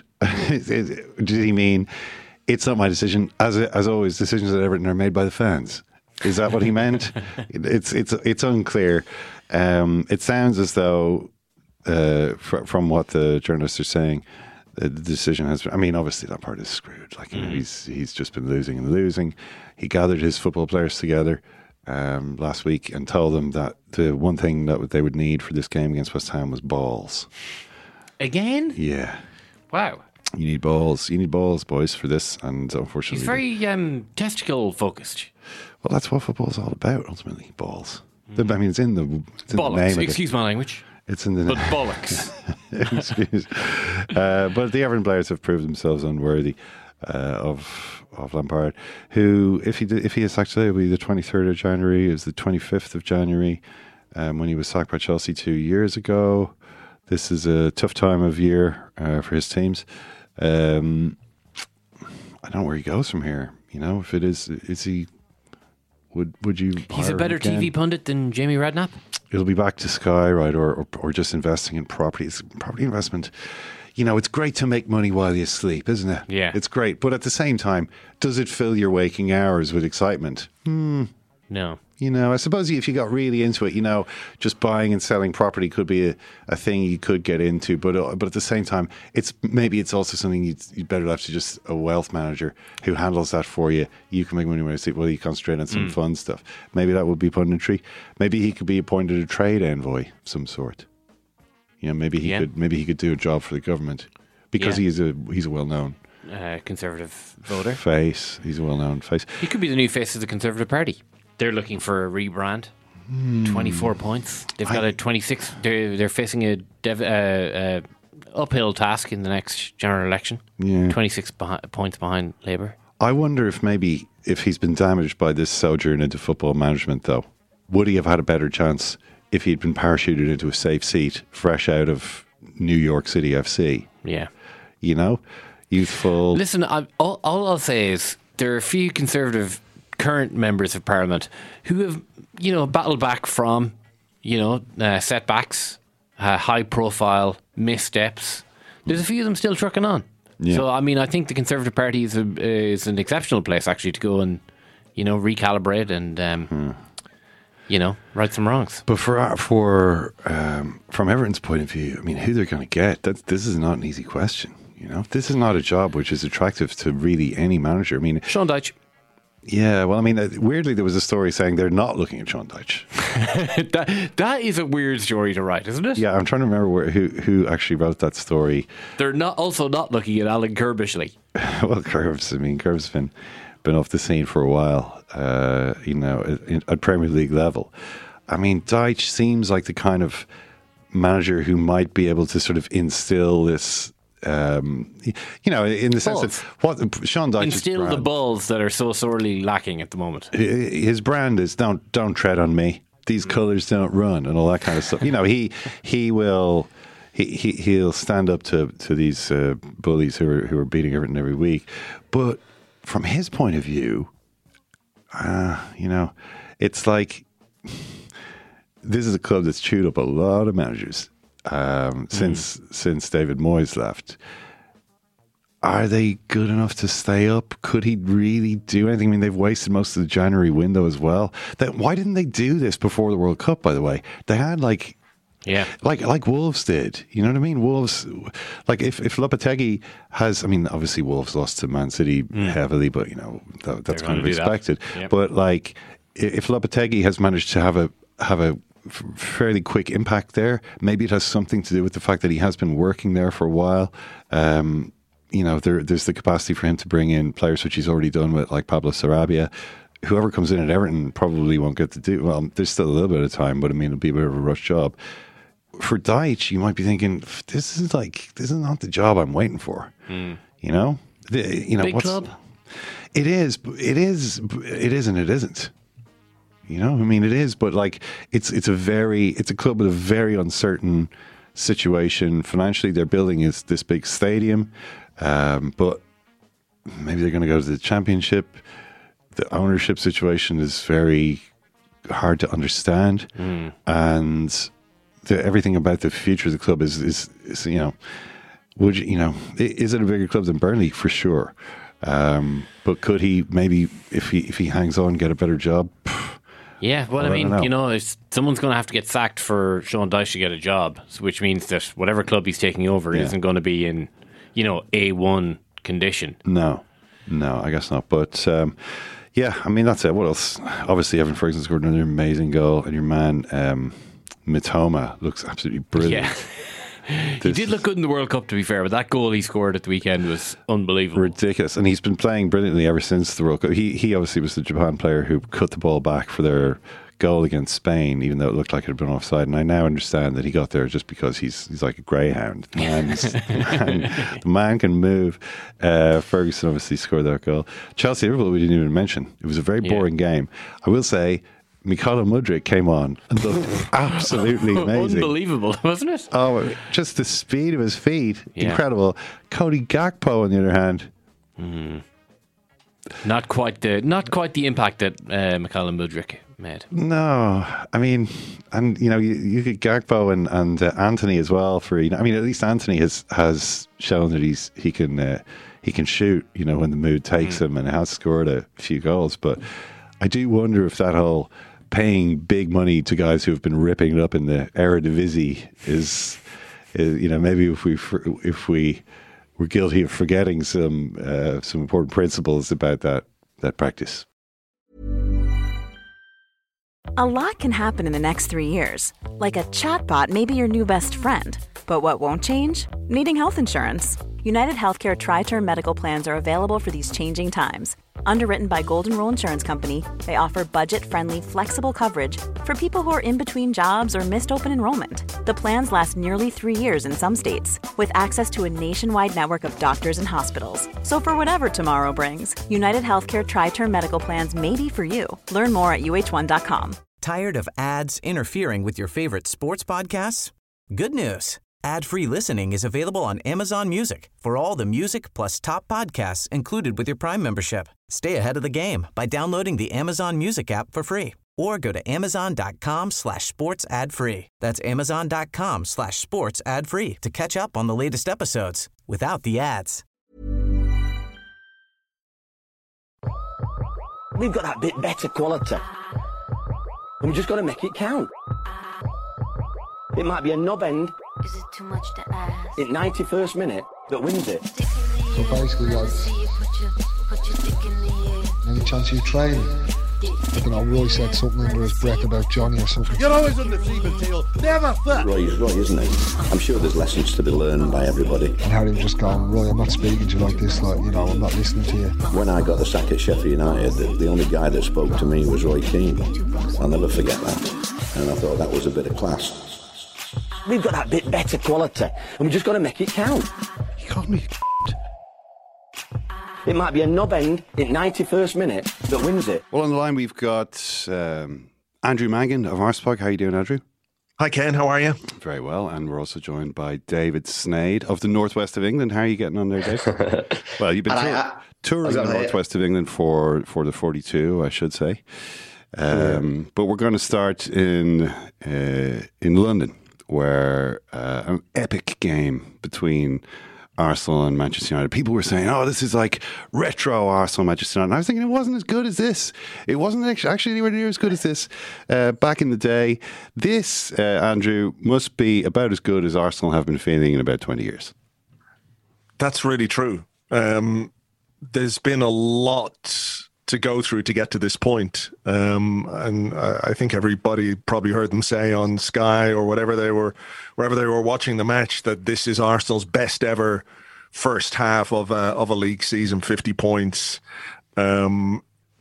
Did he mean it's not my decision? As as always, decisions at Everton are made by the fans. Is that what he meant? It's it's it's unclear. Um, it sounds as though, uh, fr- from what the journalists are saying, the decision has. I mean, obviously that part is screwed. Like mm. he's he's just been losing and losing. He gathered his football players together um, last week and told them that the one thing that they would need for this game against West Ham was balls. Again? Yeah. Wow. You need balls. You need balls, boys, for this. And unfortunately, he's very um, testicle focused. Well, that's what football is all about, ultimately. Balls. Mm. I mean, it's in the, it's in bollocks. the name. Excuse my language. It's in the but bollocks. Excuse. Uh, but the Everton players have proved themselves unworthy uh, of of Lampard, who, if he did, if he is sacked today, will be the twenty-third of January. It was the twenty-fifth of January um, when he was sacked by Chelsea two years ago. This is a tough time of year uh, for his teams. Um, I don't know where he goes from here. You know, if it is, is he? Would would you? He's a better T V pundit than Jamie Redknapp. It'll be back to Sky, right, or, or or just investing in properties. Property investment, you know, it's great to make money while you sleep, isn't it? Yeah, it's great. But at the same time, does it fill your waking hours with excitement? Hmm. No. You know, I suppose if you got really into it, you know, just buying and selling property could be a, a thing you could get into. But uh, but at the same time, it's maybe it's also something you'd, you'd better left to just a wealth manager who handles that for you. You can make money when you sleep. Well, you concentrate on some mm. fun stuff. Maybe that would be punditry. Maybe he could be appointed a trade envoy of some sort. You know, maybe he yeah. could maybe he could do a job for the government because yeah. he's a he's a well known uh, conservative voter face. He's a well known face. He could be the new face of the Conservative Party. They're looking for a rebrand. Mm. twenty-four points. They've got I, a twenty-six. They're, they're facing a dev, uh, uh, uphill task in the next general election. Yeah. twenty-six behi- points behind Labour. I wonder if maybe if he's been damaged by this sojourn into football management, though, would he have had a better chance if he'd been parachuted into a safe seat, fresh out of New York City F C? Yeah. You know, youthful. Listen, I, all, all I'll say is there are a few Conservative current members of Parliament who have, you know, battled back from, you know, uh, setbacks, uh, high profile missteps. There's a few of them still trucking on. Yeah. So, I mean, I think the Conservative Party is a, is an exceptional place actually to go and, you know, recalibrate and, um, hmm. you know, right some wrongs. But for for um, from Everton's point of view, I mean, who they're going to get? That's, this is not an easy question. You know, this is not a job which is attractive to really any manager. I mean, Sean Dyche. Yeah, well, I mean, uh, weirdly, there was a story saying they're not looking at Sean Dyche. that that is a weird story to write, isn't it? Yeah, I'm trying to remember where, who who actually wrote that story. They're not also not looking at Alan Kirbishley. Well, Curbs, I mean, Curbs been been off the scene for a while, uh, you know, at, at Premier League level. I mean, Dyche seems like the kind of manager who might be able to sort of instill this, um, you know, in the sense Balls. that what Sean Dyche's Instill brand, the balls that are so sorely lacking at the moment. his brand is don't don't tread on me. These colours don't run and all that kind of stuff. You know, he he will he, he he'll stand up to to these uh, bullies who are who are beating Everton every week. But from his point of view, uh, you know, it's like this is a club that's chewed up a lot of managers um, since mm. since David Moyes left. Are they good enough to stay up? Could he really do anything? I mean, they've wasted most of the January window as well. That, why didn't they do this before the World Cup, by the way? They had like, yeah, like like Wolves did. You know what I mean? Wolves, like if, if Lopetegui has, I mean, obviously Wolves lost to Man City mm. heavily, but, you know, that, that's They're kind of expected. Yep. But like, if Lopetegui has managed to have a have a fairly quick impact there, maybe it has something to do with the fact that he has been working there for a while. Um, You know, there, there's the capacity for him to bring in players, which he's already done with, like Pablo Sarabia. Whoever comes in at Everton probably won't get to do well. There's still a little bit of time, but I mean, it'll be a bit of a rush job. For Dyche, you might be thinking, this is like this is not the job I'm waiting for. Mm. You know, the, you know, big what's, club. It is, it is, it is, and it isn't. You know, I mean, it is, but like it's it's a very it's a club with a very uncertain situation financially. They're building is this big stadium. Um, but maybe they're going to go to the Championship. The ownership situation is very hard to understand, mm. and the, everything about the future of the club is, is, is, you know, would you, you know, is it a bigger club than Burnley for sure? Um, but could he maybe, if he if he hangs on, get a better job? Yeah, well, I, I mean, know. you know, if someone's going to have to get sacked for Sean Dyche to get a job, which means that whatever club he's taking over yeah. isn't going to be in, you know, A one condition. No, no, I guess not. But um, yeah, I mean, that's it. What else? Obviously, Evan Ferguson scored another amazing goal, and your man um, Mitoma looks absolutely brilliant. Yeah. He did look good in the World Cup, to be fair, but that goal he scored at the weekend was unbelievable. Ridiculous. And he's been playing brilliantly ever since the World Cup. He, he obviously was the Japan player who cut the ball back for their goal against Spain, even though it looked like it had been offside. And I now understand that he got there just because he's he's like a greyhound. The, man's, the, man, the man can move. Uh, Ferguson obviously scored that goal. Chelsea Liverpool we didn't even mention. It was a very boring yeah. game. I will say, Mykhailo Mudryk came on and looked absolutely amazing. Unbelievable, wasn't it? Oh, just the speed of his feet. Yeah. Incredible. Cody Gakpo, on the other hand. Mm. Not quite the not quite the impact that uh, Mykhailo Mudryk made. No, I mean, and you know, you, you get Gakpo and and uh, Anthony as well. For you know, I mean, at least Anthony has has shown that he's he can uh, he can shoot. You know, when the mood takes mm. him, and has scored a few goals. But I do wonder if that whole paying big money to guys who have been ripping it up in the Eredivisie is, is you know, maybe if we if we were guilty of forgetting some uh, some important principles about that that practice. A lot can happen in the next three years. Like a chatbot may be your new best friend. But what won't change? Needing health insurance. United Healthcare Tri-Term Medical Plans are available for these changing times. Underwritten by Golden Rule Insurance Company, they offer budget-friendly, flexible coverage for people who are in between jobs or missed open enrollment. The plans last nearly three years in some states, with access to a nationwide network of doctors and hospitals. So for whatever tomorrow brings, United Healthcare Tri-Term Medical Plans may be for you. Learn more at U H one dot com. Tired of ads interfering with your favorite sports podcasts? Good news. Ad-free listening is available on Amazon Music for all the music plus top podcasts included with your Prime membership. Stay ahead of the game by downloading the Amazon Music app for free or go to amazon.com slash sports ad free. That's amazon.com slash sports ad free to catch up on the latest episodes without the ads. We've got that bit better quality. And we've just got to make it count. It might be a knob end. Is it too much to ask? In ninety-first minute that wins it. So basically, like, any chance you train? I don't know, Roy said something under his breath about Johnny or something. You're always on the receiving tail, never fit. Roy's Roy, isn't he? I'm sure there's lessons to be learned by everybody. And Harry was just going, Roy, I'm not speaking to you like this, like, you know, I'm not listening to you. When I got the sack at Sheffield United, the, the only guy that spoke to me was Roy Keane. I'll never forget that. And I thought that was a bit of class. We've got that bit better quality, and we've just got to make it count. You called me It might be a knob end in ninety-first minute that wins it. Well, on the line we've got um, Andrew Mangan of Arsepoq. How are you doing, Andrew? Hi, Ken. How are you? Very well. And we're also joined by David Sneyd of the Northwest of England. How are you getting on there, Dave? Well, you've been tour- I, I, touring the Northwest of England for, for the forty-two, I should say. Um, yeah. But we're going to start in uh, in London, where uh, an epic game between Arsenal and Manchester United. People were saying, oh, this is like retro Arsenal, Manchester United. And I was thinking it wasn't as good as this. It wasn't actually, actually anywhere near as good as this uh, back in the day. This, uh, Andrew, must be about as good as Arsenal have been feeling in about twenty years. That's really true. Um, there's been a lot to go through to get to this point. Um, and I, I think everybody probably heard them say on Sky or whatever they were, wherever they were watching the match, that this is Arsenal's best ever first half of a, of a league season, fifty points. Um,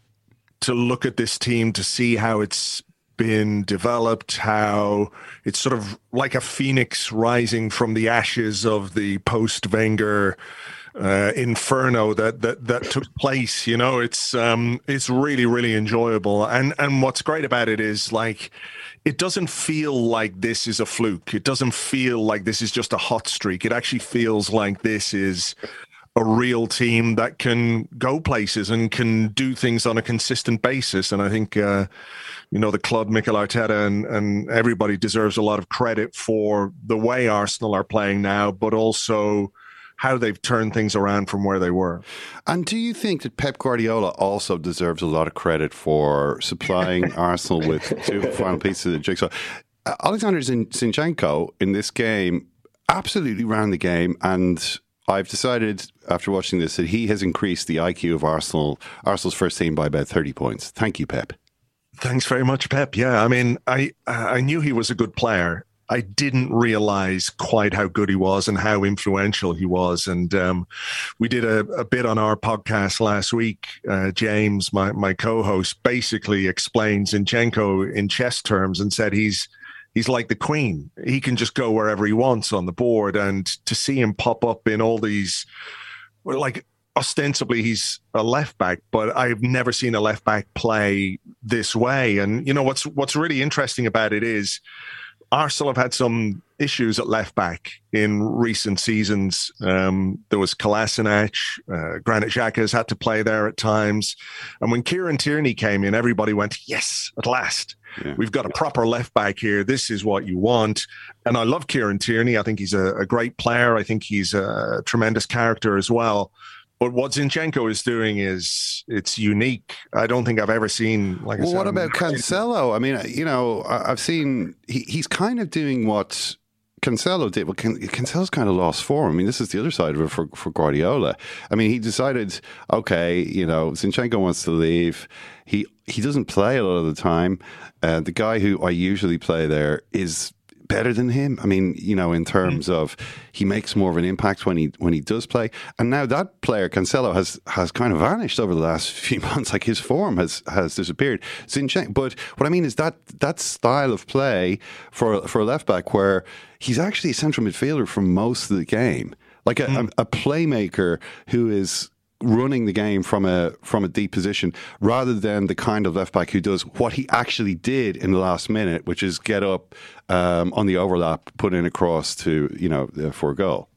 to look at this team, to see how it's been developed, how it's sort of like a phoenix rising from the ashes of the post-Wenger Uh, inferno that, that that took place. You know, it's um it's really really enjoyable, and and what's great about it is, like, it doesn't feel like this is a fluke. It doesn't feel like this is just a hot streak. It actually feels like this is a real team that can go places and can do things on a consistent basis. And I think uh you know, the club, Mikel Arteta, and, and everybody deserves a lot of credit for the way Arsenal are playing now, but also how they've turned things around from where they were. And do you think that Pep Guardiola also deserves a lot of credit for supplying Arsenal with two final pieces of the jigsaw? Uh, Alexander Zinchenko in this game absolutely ran the game, and I've decided after watching this that he has increased the I Q of Arsenal, Arsenal's first team by about thirty points. Thank you, Pep. Thanks very much, Pep. Yeah, I mean, I I knew he was a good player. I didn't realize quite how good he was and how influential he was. And um, we did a, a bit on our podcast last week. Uh, James, my, my co-host, basically explained Zinchenko in chess terms and said he's he's like the Queen. He can just go wherever he wants on the board. And to see him pop up in all these, like, ostensibly he's a left back, but I've never seen a left back play this way. And, you know, what's what's really interesting about it is Arsenal have had some issues at left back in recent seasons. Um, there was Kolasinac, uh, Granit Xhaka has had to play there at times. And when Kieran Tierney came in, everybody went, yes, at last. Yeah. We've got a proper left back here. This is what you want. And I love Kieran Tierney. I think he's a, a great player. I think he's a tremendous character as well. But what Zinchenko is doing is, it's unique. I don't think I've ever seen, like I well, said. What about Cancelo? I mean, you know, I've seen, he, he's kind of doing what Cancelo did. Well, Can, Cancelo's kind of lost form. I mean, this is the other side of it for, for Guardiola. I mean, he decided, okay, you know, Zinchenko wants to leave. He, he doesn't play a lot of the time. Uh, the guy who I usually play there is better than him. I mean, you know, in terms of he makes more of an impact when he when he does play. And now that player, Cancelo, has has kind of vanished over the last few months. Like, his form has has disappeared. Zinchenko, but what I mean is that that style of play for for a left back, where he's actually a central midfielder for most of the game, like a, mm. a, a playmaker who is running the game from a from a deep position, rather than the kind of left back who does what he actually did in the last minute, which is get up um, on the overlap, put in a cross to, you know, uh, for a goal.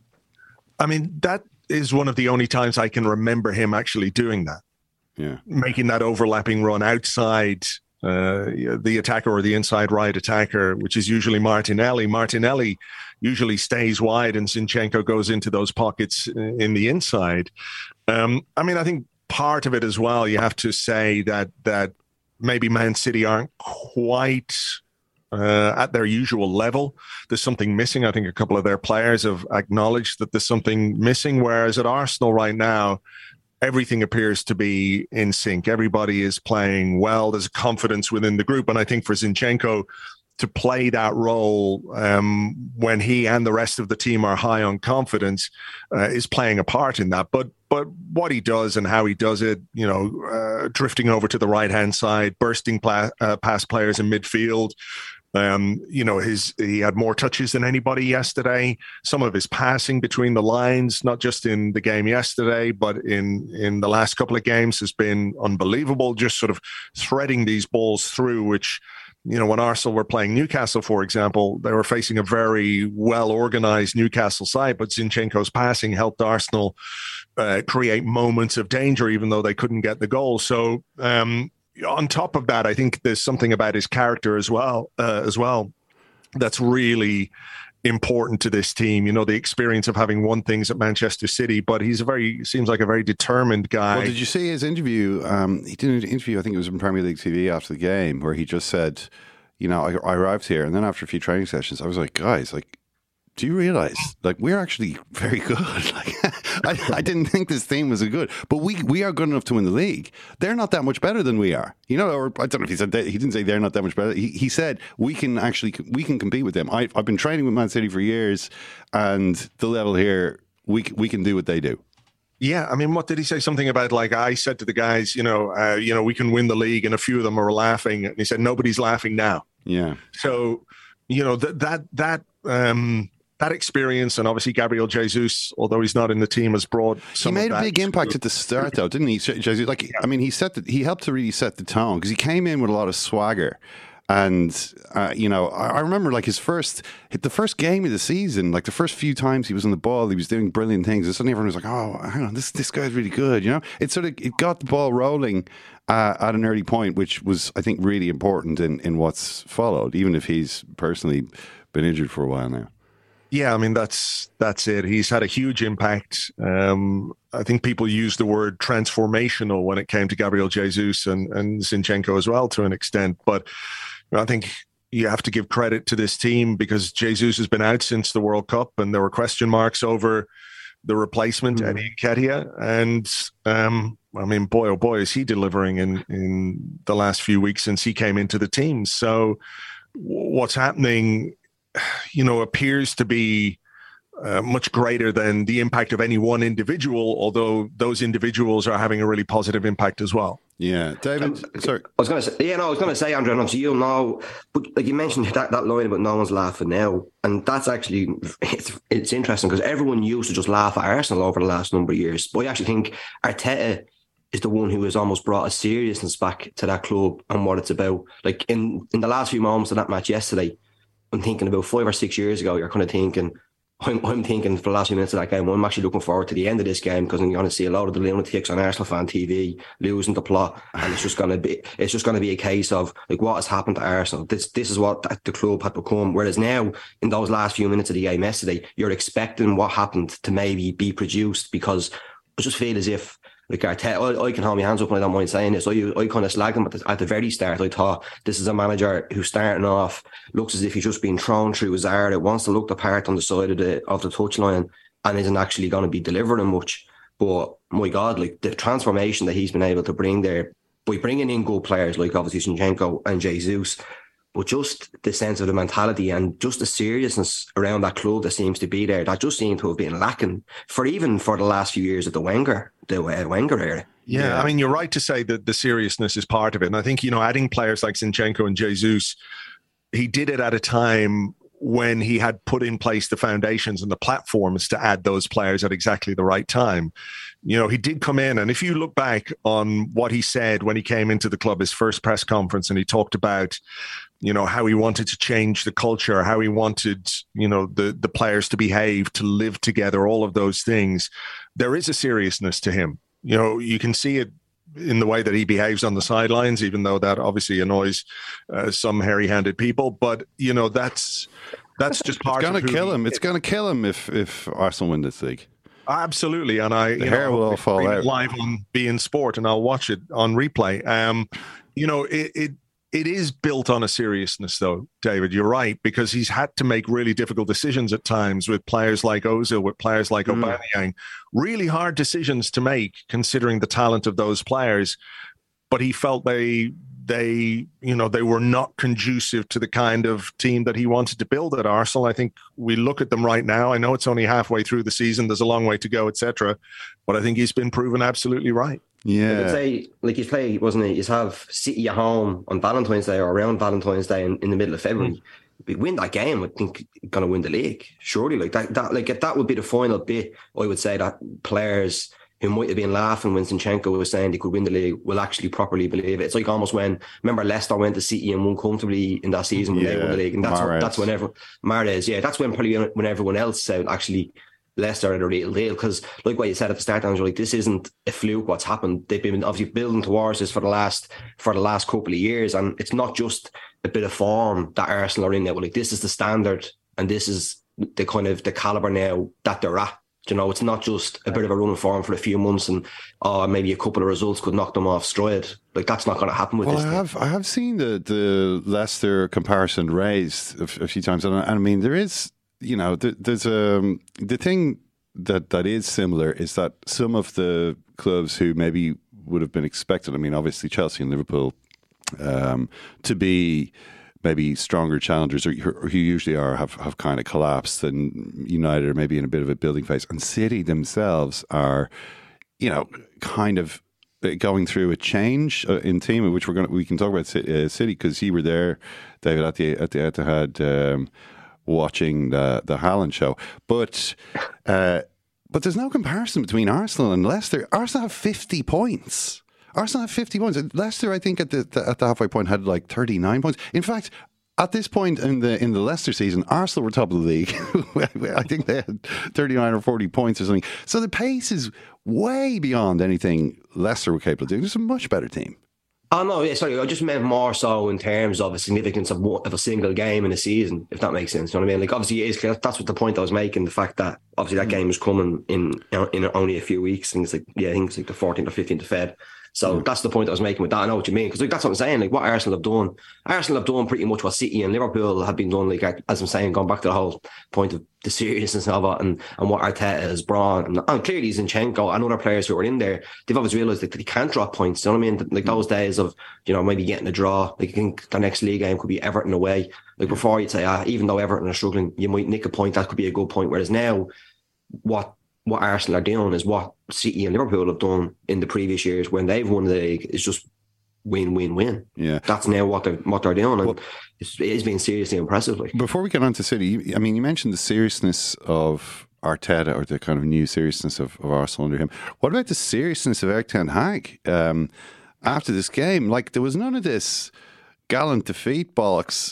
I mean, that is one of the only times I can remember him actually doing that. Yeah, making that overlapping run outside uh, the attacker or the inside right attacker, which is usually Martinelli. Martinelli usually stays wide, and Zinchenko goes into those pockets in the inside. Um, I mean, I think part of it as well, you have to say that that maybe Man City aren't quite uh, at their usual level. There's something missing. I think a couple of their players have acknowledged that there's something missing, whereas at Arsenal right now, everything appears to be in sync. Everybody is playing well. There's confidence within the group. And I think for Zinchenko to play that role um, when he and the rest of the team are high on confidence uh, is playing a part in that. But but what he does and how he does it, you know, uh, drifting over to the right-hand side, bursting pla- uh, past players in midfield, Um, you know, his he had more touches than anybody yesterday. Some of his passing between the lines, not just in the game yesterday, but in, in the last couple of games, has been unbelievable. Just sort of threading these balls through, which, you know, when Arsenal were playing Newcastle, for example, they were facing a very well-organized Newcastle side, but Zinchenko's passing helped Arsenal uh, create moments of danger, even though they couldn't get the goal. So, um, on top of that, I think there's something about his character as well, uh, as well, that's really important to this team. You know, the experience of having won things at Manchester City, but he's a very seems like a very determined guy. Well, did you see his interview? Um, he did an interview, I think it was in Premier League T V after the game, where he just said, you know, I, I arrived here, and then after a few training sessions, I was like, guys, like, do you realize, like, we're actually very good? Like, I, I didn't think this team was a good, but we we are good enough to win the league. They're not that much better than we are, you know. Or I don't know if he said that. He didn't say they're not that much better. He he said we can actually we can compete with them. I, I've been training with Man City for years, and the level here, we we can do what they do. Yeah, I mean, what did he say? Something about, like, I said to the guys, you know, uh, you know, we can win the league, and a few of them are laughing. And he said nobody's laughing now. Yeah. So, you know, that that that. Um, That experience, and obviously Gabriel Jesus, although he's not in the team, has brought some. He made of a that big impact at the start, though, didn't he? Jesus, like, I mean, he set the, he helped to really set the tone, because he came in with a lot of swagger, and uh, you know, I, I remember like his first, the first game of the season, like the first few times he was on the ball, he was doing brilliant things, and suddenly everyone was like, "Oh, hang on, this this guy's really good," you know. It sort of it got the ball rolling uh, at an early point, which was, I think, really important in in what's followed, even if he's personally been injured for a while now. Yeah, I mean, that's that's it. He's had a huge impact. Um, I think people use the word transformational when it came to Gabriel Jesus and, and Zinchenko as well, to an extent. But I think you have to give credit to this team, because Jesus has been out since the World Cup, and there were question marks over the replacement, mm. Eddie Nketiah. And um, I mean, boy, oh boy, is he delivering in, in the last few weeks since he came into the team. So what's happening, you know, appears to be uh, much greater than the impact of any one individual, although those individuals are having a really positive impact as well. Yeah, David, um, sorry. I was going to say, yeah, no, I was going to say, Andrew, and you know, but like you mentioned that, that line about no one's laughing now, and that's actually, it's, it's interesting, because everyone used to just laugh at Arsenal over the last number of years, but I actually think Arteta is the one who has almost brought a seriousness back to that club and what it's about. Like in, in the last few moments of that match yesterday, I'm thinking about five or six years ago, you're kind of thinking, I'm, I'm thinking for the last few minutes of that game, I'm actually looking forward to the end of this game, because I'm going to see a lot of the lunatics on Arsenal fan T V losing the plot, and it's just going to be it's just going to be a case of like what has happened to Arsenal. This this is what the club had become. Whereas now, in those last few minutes of the game yesterday, you're expecting what happened to maybe be produced, because I just feel as if, like Arteta, I, I can hold my hands up and I don't mind saying this. I, I kind of slagged him at the, at the very start. I thought this is a manager who's starting off, looks as if he's just been thrown through his art. It wants to look the part on the side of the of the touchline and isn't actually going to be delivering much. But my God, like the transformation that he's been able to bring there by bringing in good players like obviously Zinchenko and Jesus, but just the sense of the mentality and just the seriousness around that club that seems to be there, that just seemed to have been lacking for even for the last few years of the Wenger, the uh, Wenger era. Yeah, yeah, I mean, you're right to say that the seriousness is part of it. And I think, you know, adding players like Zinchenko and Jesus, he did it at a time when he had put in place the foundations and the platforms to add those players at exactly the right time. You know, he did come in, and if you look back on what he said when he came into the club, his first press conference, and he talked about, you know, how he wanted to change the culture, how he wanted, you know, the, the players to behave, to live together, all of those things. There is a seriousness to him. You know, you can see it in the way that he behaves on the sidelines, even though that obviously annoys uh, some hairy-handed people. But, you know, that's that's just part of it. It's going to kill he him. It's going to kill him if, if Arsenal win this league. Absolutely. And I, the you hair know, will all fall out. Live on Be In Sport, and I'll watch it on replay. Um, you know, it, it it is built on a seriousness, though, David. You're right, because he's had to make really difficult decisions at times with players like Ozil, with players like mm. Aubameyang. Really hard decisions to make, considering the talent of those players. But he felt they, they, you know, they were not conducive to the kind of team that he wanted to build at Arsenal. I think we look at them right now. I know it's only halfway through the season. There's a long way to go, et cetera. But I think he's been proven absolutely right. Yeah. I would say, like you play, wasn't it? You have City at home on Valentine's Day or around Valentine's Day in, in the middle of February. Mm. We win that game, I think you're going to win the league. Surely, like that, that, like if that would be the final bit, I would say that players who might have been laughing when Zinchenko was saying they could win the league will actually properly believe it. It's like almost when, remember Leicester went to City and won comfortably in that season when yeah. they won the league. And that's what, that's whenever, Mahrez, yeah, that's when probably when everyone else said actually Leicester are the real deal. Because like what you said at the start, Andrew, like this isn't a fluke what's happened. They've been obviously building towards this for the last for the last couple of years. And it's not just a bit of form that Arsenal are in there. But like this is the standard and this is the kind of the calibre now that they're at. You know, it's not just a bit of a run of form for a few months and oh, maybe a couple of results could knock them off stride. Like that's not going to happen with well, this. I thing. have I have seen the the Leicester comparison raised a, f- a few times, and I, I mean there is, you know, th- there's a um, the thing that that is similar is that some of the clubs who maybe would have been expected, I mean, obviously Chelsea and Liverpool, um, to be maybe stronger challengers, or who usually are, have, have kind of collapsed, and United are maybe in a bit of a building phase, and City themselves are, you know, kind of going through a change in team, which we're going to, we can talk about City because you were there, David, at the at the Etihad, um, watching the the Haaland show, but uh, but there's no comparison between Arsenal and Leicester. Arsenal have fifty points. Arsenal have fifty points. Leicester, I think, at the, the at the halfway point had like thirty-nine points. In fact, at this point in the in the Leicester season, Arsenal were top of the league. I think they had thirty-nine or forty points or something. So the pace is way beyond anything Leicester were capable of doing. It's a much better team. Oh, no, yeah, sorry. I just meant more so in terms of the significance of, of a single game in a season, if that makes sense. You know what I mean? Like, obviously, it is clear. That's what the point I was making, the fact that, obviously, that game is coming in in only a few weeks. I think it's like, yeah, I think it's like the fourteenth or fifteenth of February. So mm. that's the point I was making with that. I know what you mean, because like, that's what I'm saying. Like what Arsenal have done, Arsenal have done pretty much what City and Liverpool have been done. Like as I'm saying, going back to the whole point of the seriousness of it and, and what Arteta has brought, and, and clearly Zinchenko and other players who are in there, they've always realised that they can't drop points. You know what I mean? Like those days of, you know, maybe getting a draw. Like I think the next league game could be Everton away. Like before, you'd say, ah, even though Everton are struggling, you might nick a point. That could be a good point. Whereas now, what what Arsenal are doing is what City and Liverpool have done in the previous years when they've won the league. Is just win, win, win. Yeah, that's now what they're what they're doing, and well, it's, it is being seriously impressive. Like. Before we get on to City, I mean, you mentioned the seriousness of Arteta, or the kind of new seriousness of, of Arsenal under him. What about the seriousness of Erik ten Hag um, after this game? Like, there was none of this gallant defeat bollocks.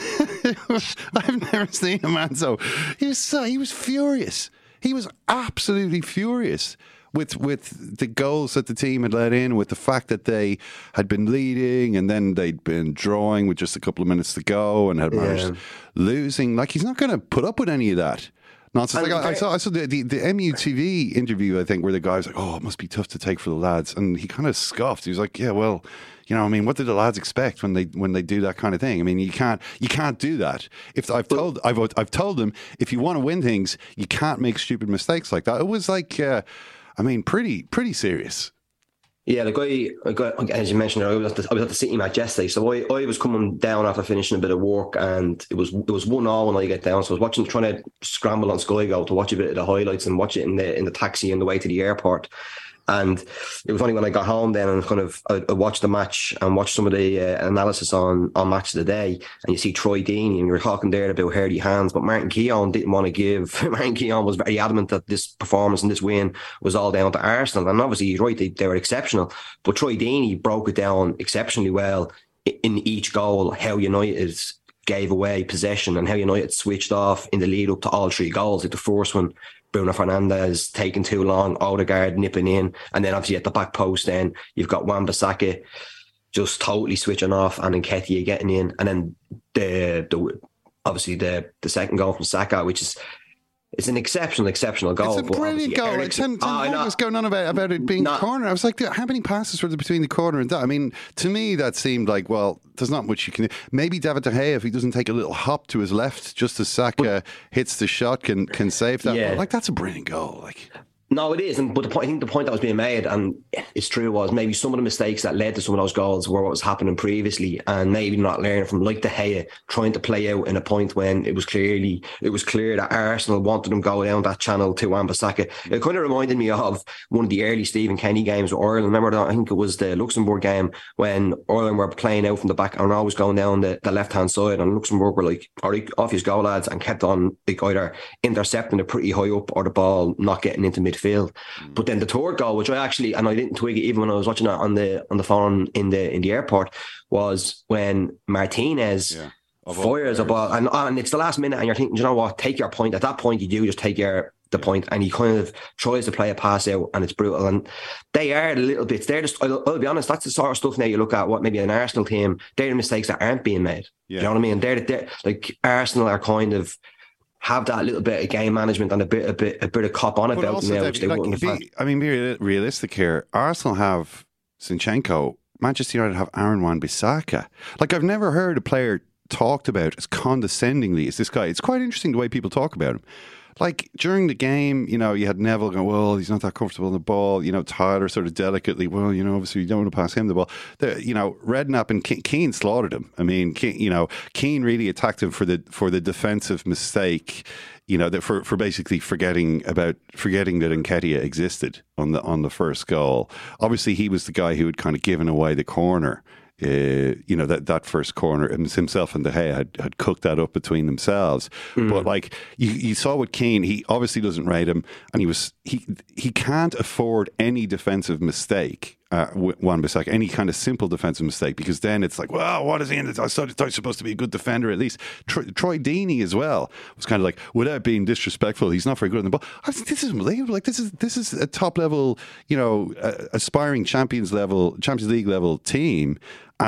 I've never seen a man so he was so he was furious. He was absolutely furious with with the goals that the team had let in, with the fact that they had been leading and then they'd been drawing with just a couple of minutes to go and had managed yeah. losing. Like, he's not going to put up with any of that nonsense. Like, I, I saw, I saw the, the, the M U T V interview, I think, where the guy was like, oh, it must be tough to take for the lads. And he kind of scoffed. He was like, yeah, well, you know, I mean, what do the lads expect when they when they do that kind of thing? I mean, you can't you can't do that. If I've told I've I've told them, if you want to win things, you can't make stupid mistakes like that. It was like, uh, I mean, pretty pretty serious. Yeah, the guy, the guy, as you mentioned, I was at the, I was at the City match yesterday, so I, I was coming down after finishing a bit of work, and it was it was one all when I get down. So I was watching, trying to scramble on Sky Go to watch a bit of the highlights and watch it in the in the taxi on the way to the airport. And it was only when I got home then and kind of I, I watched the match and watched some of the uh, analysis on, on Match of the Day, and you see Troy Deeney, and you were talking there about hardy hands, but Martin Keown didn't want to give. Martin Keown was very adamant that this performance and this win was all down to Arsenal, and obviously he's right, they, they were exceptional, but Troy Deeney broke it down exceptionally well in each goal, how United gave away possession and how United switched off in the lead up to all three goals. Like the first one, Bruno Fernandes taking too long, Odegaard nipping in, and then obviously at the back post then you've got Wan-Bissaka just totally switching off and Nketiah getting in, and then the the obviously the the second goal from Saka, which is it's an exceptional, exceptional goal. It's a brilliant goal. Like Ten, ten oh, was going on about, about it being not, corner. I was like, how many passes were there between the corner and that? I mean, to me, that seemed like, well, there's not much you can do. Maybe David De Gea, if he doesn't take a little hop to his left, just as Saka but, hits the shot, can can save that. Yeah. But like, that's a brilliant goal. Like. No, it isn't. But the point, I think the point that was being made, and it's true, was maybe some of the mistakes that led to some of those goals were what was happening previously, and maybe not learning from, like De Gea trying to play out in a point when it was clearly it was clear that Arsenal wanted him to go down that channel to Wan-Bissaka. It kind of reminded me of one of the early Stephen Kenny games with Ireland. Remember that? I think it was the Luxembourg game when Ireland were playing out from the back and always going down the, the left hand side, and Luxembourg were like, "All right, off you go, lads," and kept on like either intercepting it pretty high up or the ball not getting into midfield. Mm. But then the third goal, which I actually, and I didn't twig it even when I was watching it on the on the phone in the in the airport, was when Martinez yeah. fires a ball, and, and it's the last minute, and you're thinking, you know what, take your point. At that point, you do just take your the point, and he kind of tries to play a pass out, and it's brutal. And they are the little bits. They're just, I'll, I'll be honest, that's the sort of stuff now you look at what maybe an Arsenal team, they're the mistakes that aren't being made. Yeah. You know what I mean? They're, they're like Arsenal are kind of have that little bit of game management and a bit, a bit, a bit of cop on about them now, which they like, wouldn't have be, I mean, be realistic here. Arsenal have Zinchenko. Manchester United have Aaron Wan-Bissaka. Like, I've never heard a player talked about as condescendingly as this guy. It's quite interesting the way people talk about him. Like, during the game, you know, you had Neville going, well, he's not that comfortable on the ball. You know, Tyler sort of delicately, well, you know, obviously you don't want to pass him the ball. The, you know, Redknapp and Ke- Keane slaughtered him. I mean, Keane, you know, Keane really attacked him for the for the defensive mistake, you know, that for, for basically forgetting about forgetting that Nketiah existed on the on the first goal. Obviously, he was the guy who had kind of given away the corner. Uh, you know, that, that first corner, himself and De Gea had, had cooked that up between themselves. Mm. But like you, you saw with Keane, he obviously doesn't rate him, and he was he he can't afford any defensive mistake. Uh, Wan-Bissaka, any kind of simple defensive mistake, because then it's like, well, what is he in? I thought he's supposed to be a good defender at least. Troy, Troy Deeney as well was kind of like, without being disrespectful, he's not very good on the ball. I was, this is unbelievable. Like this is this is a top level, you know, uh, aspiring Champions level, Champions League level team,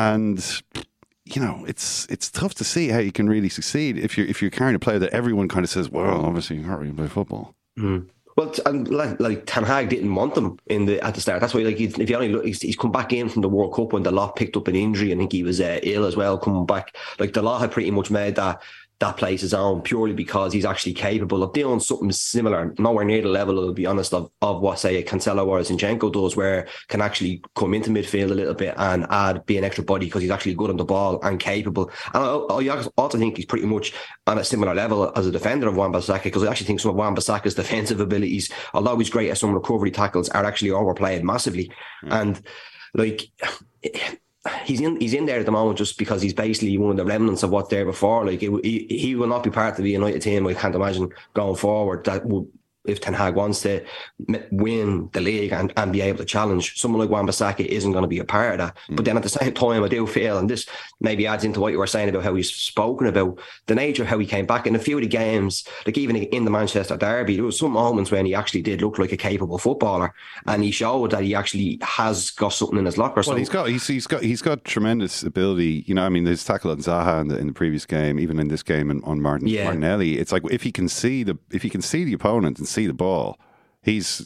and you know, it's it's tough to see how you can really succeed if you're if you're carrying a player that everyone kind of says, well, obviously you can't really play football. Mm. Well, and like, like Ten Hag didn't want them in the at the start. That's why, like, if you only look, he's, he's come back in from the World Cup when Dalot picked up an injury. I think he was uh, ill as well coming back. Like Dalot had pretty much made that that place his own purely because he's actually capable of doing something similar, nowhere near the level, I'll be honest, of, of what, say, a Cancelo or a Zinchenko does, where can actually come into midfield a little bit and add, be an extra body because he's actually good on the ball and capable. And I, I also think he's pretty much on a similar level as a defender of Wan-Bissaka, because I actually think some of Wan-Bissaka's defensive abilities, although he's great at some recovery tackles, are actually overplayed massively. Mm. And, like... He's in. He's in there at the moment just because he's basically one of the remnants of what's there before. Like it, he, he will not be part of the United team. I can't imagine going forward that would, if Ten Hag wants to win the league and, and be able to challenge, someone like Wan-Bissaka isn't going to be a part of that. Mm. But then at the same time, I do feel, and this maybe adds into what you were saying about how he's spoken about the nature of how he came back in a few of the games, like even in the Manchester derby, there was some moments when he actually did look like a capable footballer, and he showed that he actually has got something in his locker. Well, so, he's got he's, he's got he's got tremendous ability. You know, I mean, his tackle on Zaha in the, in the previous game, even in this game and on Martin yeah. Martinelli, it's like if he can see the if he can see the opponent and see the ball, he's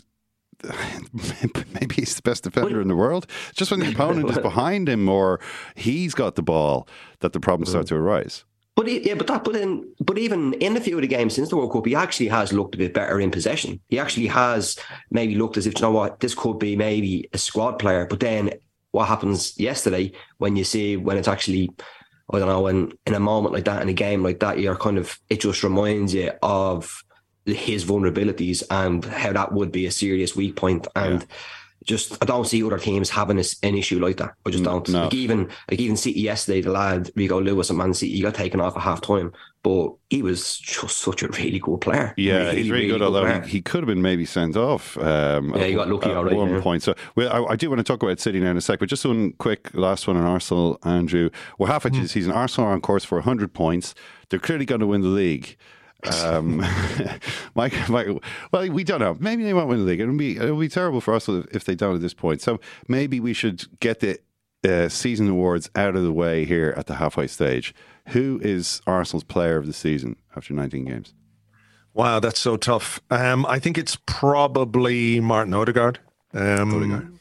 maybe he's the best defender in the world. Just when the opponent is behind him or he's got the ball, that the problems start to arise. But he, yeah, but that, but then, but even in a few of the games since the World Cup, he actually has looked a bit better in possession. He actually has maybe looked as if, you know what, this could be maybe a squad player. But then what happens yesterday when you see when it's actually, I don't know, when in a moment like that, in a game like that, you're kind of, it just reminds you of his vulnerabilities and how that would be a serious weak point. And yeah. just, I don't see other teams having a, an issue like that. I just don't. No. Like even like even City yesterday, the lad Rico Lewis at Man City, he got taken off at half time, but he was just such a really good player. Yeah, really, he's really, really good. Although he, he could have been maybe sent off. Um, yeah, he got lucky at all right, one yeah. point. So well, I, I do want to talk about City now in a sec, but just one quick last one on Arsenal, Andrew. We're halfway through the season. Arsenal are on course for one hundred points. They're clearly going to win the league. um, Mike, Mike, well, we don't know. Maybe they won't win the league. It'll be it'll be terrible for us if they don't at this point. So maybe we should get the uh, season awards out of the way here at the halfway stage. Who is Arsenal's player of the season after nineteen games? Wow, that's so tough. Um, I think it's probably Martin Odegaard. Um, Odegaard.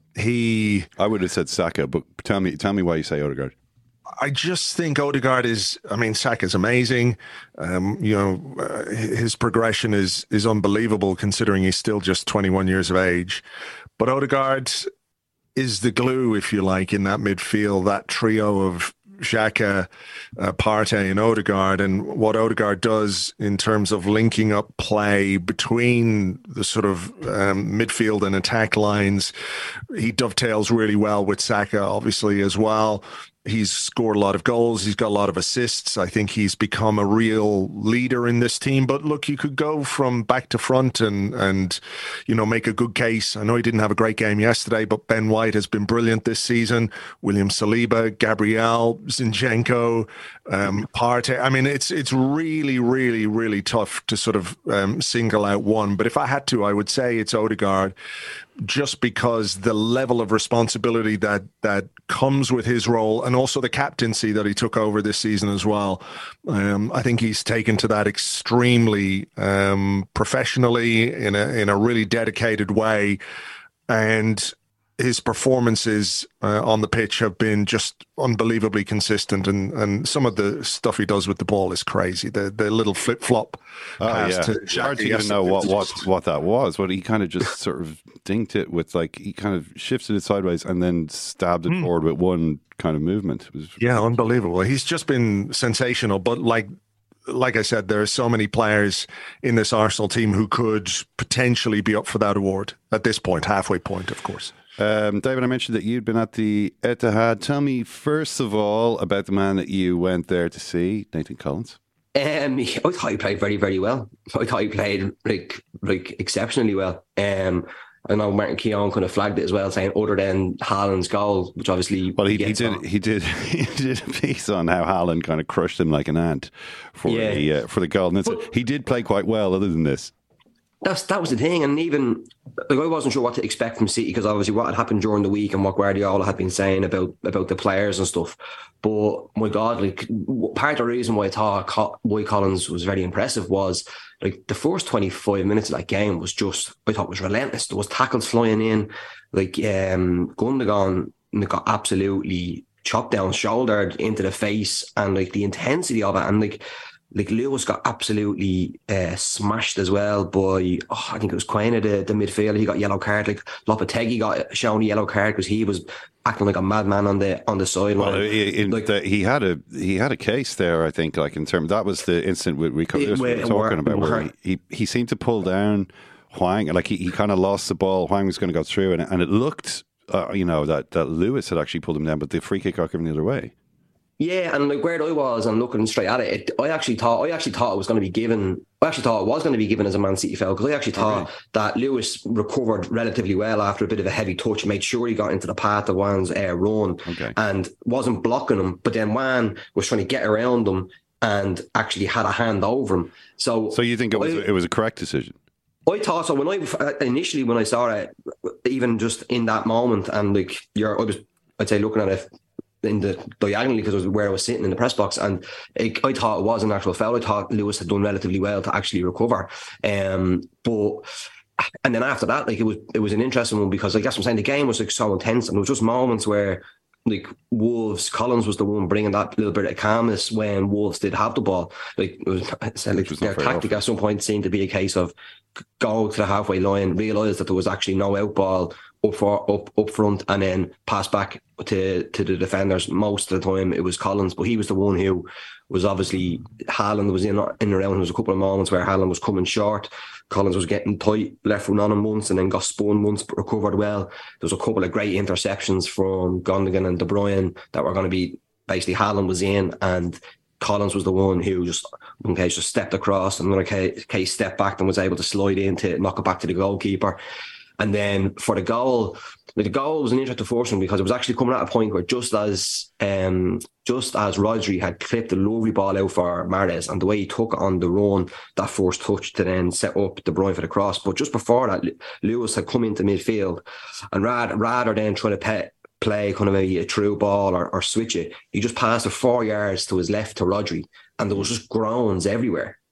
He, I would have said Saka, but tell me, tell me why you say Odegaard. I just think Odegaard is. I mean, Saka's amazing. Um, you know, uh, his progression is is unbelievable considering he's still just twenty-one years of age. But Odegaard is the glue, if you like, in that midfield. That trio of Xhaka, uh, Partey and Odegaard, and what Odegaard does in terms of linking up play between the sort of um, midfield and attack lines. He dovetails really well with Saka, obviously, as well. He's scored a lot of goals. He's got a lot of assists. I think he's become a real leader in this team. But look, you could go from back to front and, and you know, make a good case. I know he didn't have a great game yesterday, but Ben White has been brilliant this season. William Saliba, Gabriel, Zinchenko, um, Partey. I mean, it's it's really, really, really tough to sort of um, single out one. But if I had to, I would say it's Odegaard, just because the level of responsibility that that comes with his role, and also the captaincy that he took over this season as well. Um, I think he's taken to that extremely um, professionally, in a in a really dedicated way, and his performances uh, on the pitch have been just unbelievably consistent, and, and some of the stuff he does with the ball is crazy. The the little flip flop oh, pass yeah. to It's hard to even know what, what, what that was. What he kind of just sort of dinked it with, like he kind of shifted it sideways and then stabbed it mm. forward with one kind of movement. It was yeah, unbelievable. He's just been sensational. But like like I said, there are so many players in this Arsenal team who could potentially be up for that award at this point, halfway point, of course. Um, David, I mentioned that you'd been at the Etihad. Tell me, first of all, about the man that you went there to see, Nathan Collins. Um, I thought he played very, very well. I thought he played like like exceptionally well. Um, I know Martin Keown kind of flagged it as well, saying other than Haaland's goal, which obviously well, he, he did on. he did he did a piece on how Haaland kind of crushed him like an ant for yeah. the uh, for the goal. And but, he did play quite well, other than this. That's that was the thing, and even like I wasn't sure what to expect from City, because obviously what had happened during the week and what Guardiola had been saying about about the players and stuff. But my God, like part of the reason why I thought why Collins was very impressive was like the first twenty-five minutes of that game was just I thought was relentless. There was tackles flying in, like um, Gundogan got absolutely chopped down, shouldered into the face, and like the intensity of it, and like. Like Lewis got absolutely uh, smashed as well by, oh, I think it was Quaina, the, the midfielder. He got yellow card. Like Lopetegui got shown a yellow card because he was acting like a madman on the on the sideline. Well, in like, the, he had a he had a case there. I think, like in terms that was the incident we, we, we were talking were, about where he, he he seemed to pull down Hwang. Like he, he kind of lost the ball. Hwang was going to go through, and and it looked, uh, you know, that that Lewis had actually pulled him down, but the free kick got given the other way. Yeah, and like where I was and looking straight at it, it, I actually thought I actually thought it was going to be given. I actually thought it was going to be given as a Man City foul, because I actually thought okay. that Lewis recovered relatively well after a bit of a heavy touch, made sure he got into the path of Wan's uh, run, okay. and wasn't blocking him. But then Wan was trying to get around him and actually had a hand over him. So, so you think it was I, it was a correct decision? I thought so. When I initially when I saw it, even just in that moment, and like you're, I was, I'd say looking at it in the diagonally because it was where I was sitting in the press box, and it, I thought it was an actual foul. I thought Lewis had done relatively well to actually recover, um, but and then after that, like it was it was an interesting one, because like that's what I'm saying, the game was like so intense, and it was just moments where like Wolves, Collins was the one bringing that little bit of calmness when Wolves did have the ball. Like it was, I said, like their tactic off. At some point seemed to be a case of go to the halfway line, realise that there was actually no out ball up for up up front, and then pass back to to the defenders. Most of the time it was Collins, but he was the one who was obviously, Haaland was in, in and around. There was a couple of moments where Haaland was coming short. Collins was getting tight, left foot on him once, and then got spun once, but recovered well. There was a couple of great interceptions from Gundogan and De Bruyne that were going to be, basically Haaland was in, and Collins was the one who just, one case just stepped across, and another case, case stepped back and was able to slide in to knock it back to the goalkeeper. And then for the goal, the goal was an interesting fortune, because it was actually coming at a point where just as um, just as Rodri had clipped the lovely ball out for Mahrez, and the way he took it on the run, that first touch to then set up De Bruyne for the cross. But just before that, Lewis had come into midfield, and rather, rather than trying to pay, play kind of maybe a true ball or, or switch it, he just passed it four yards to his left to Rodri, and there was just groans everywhere.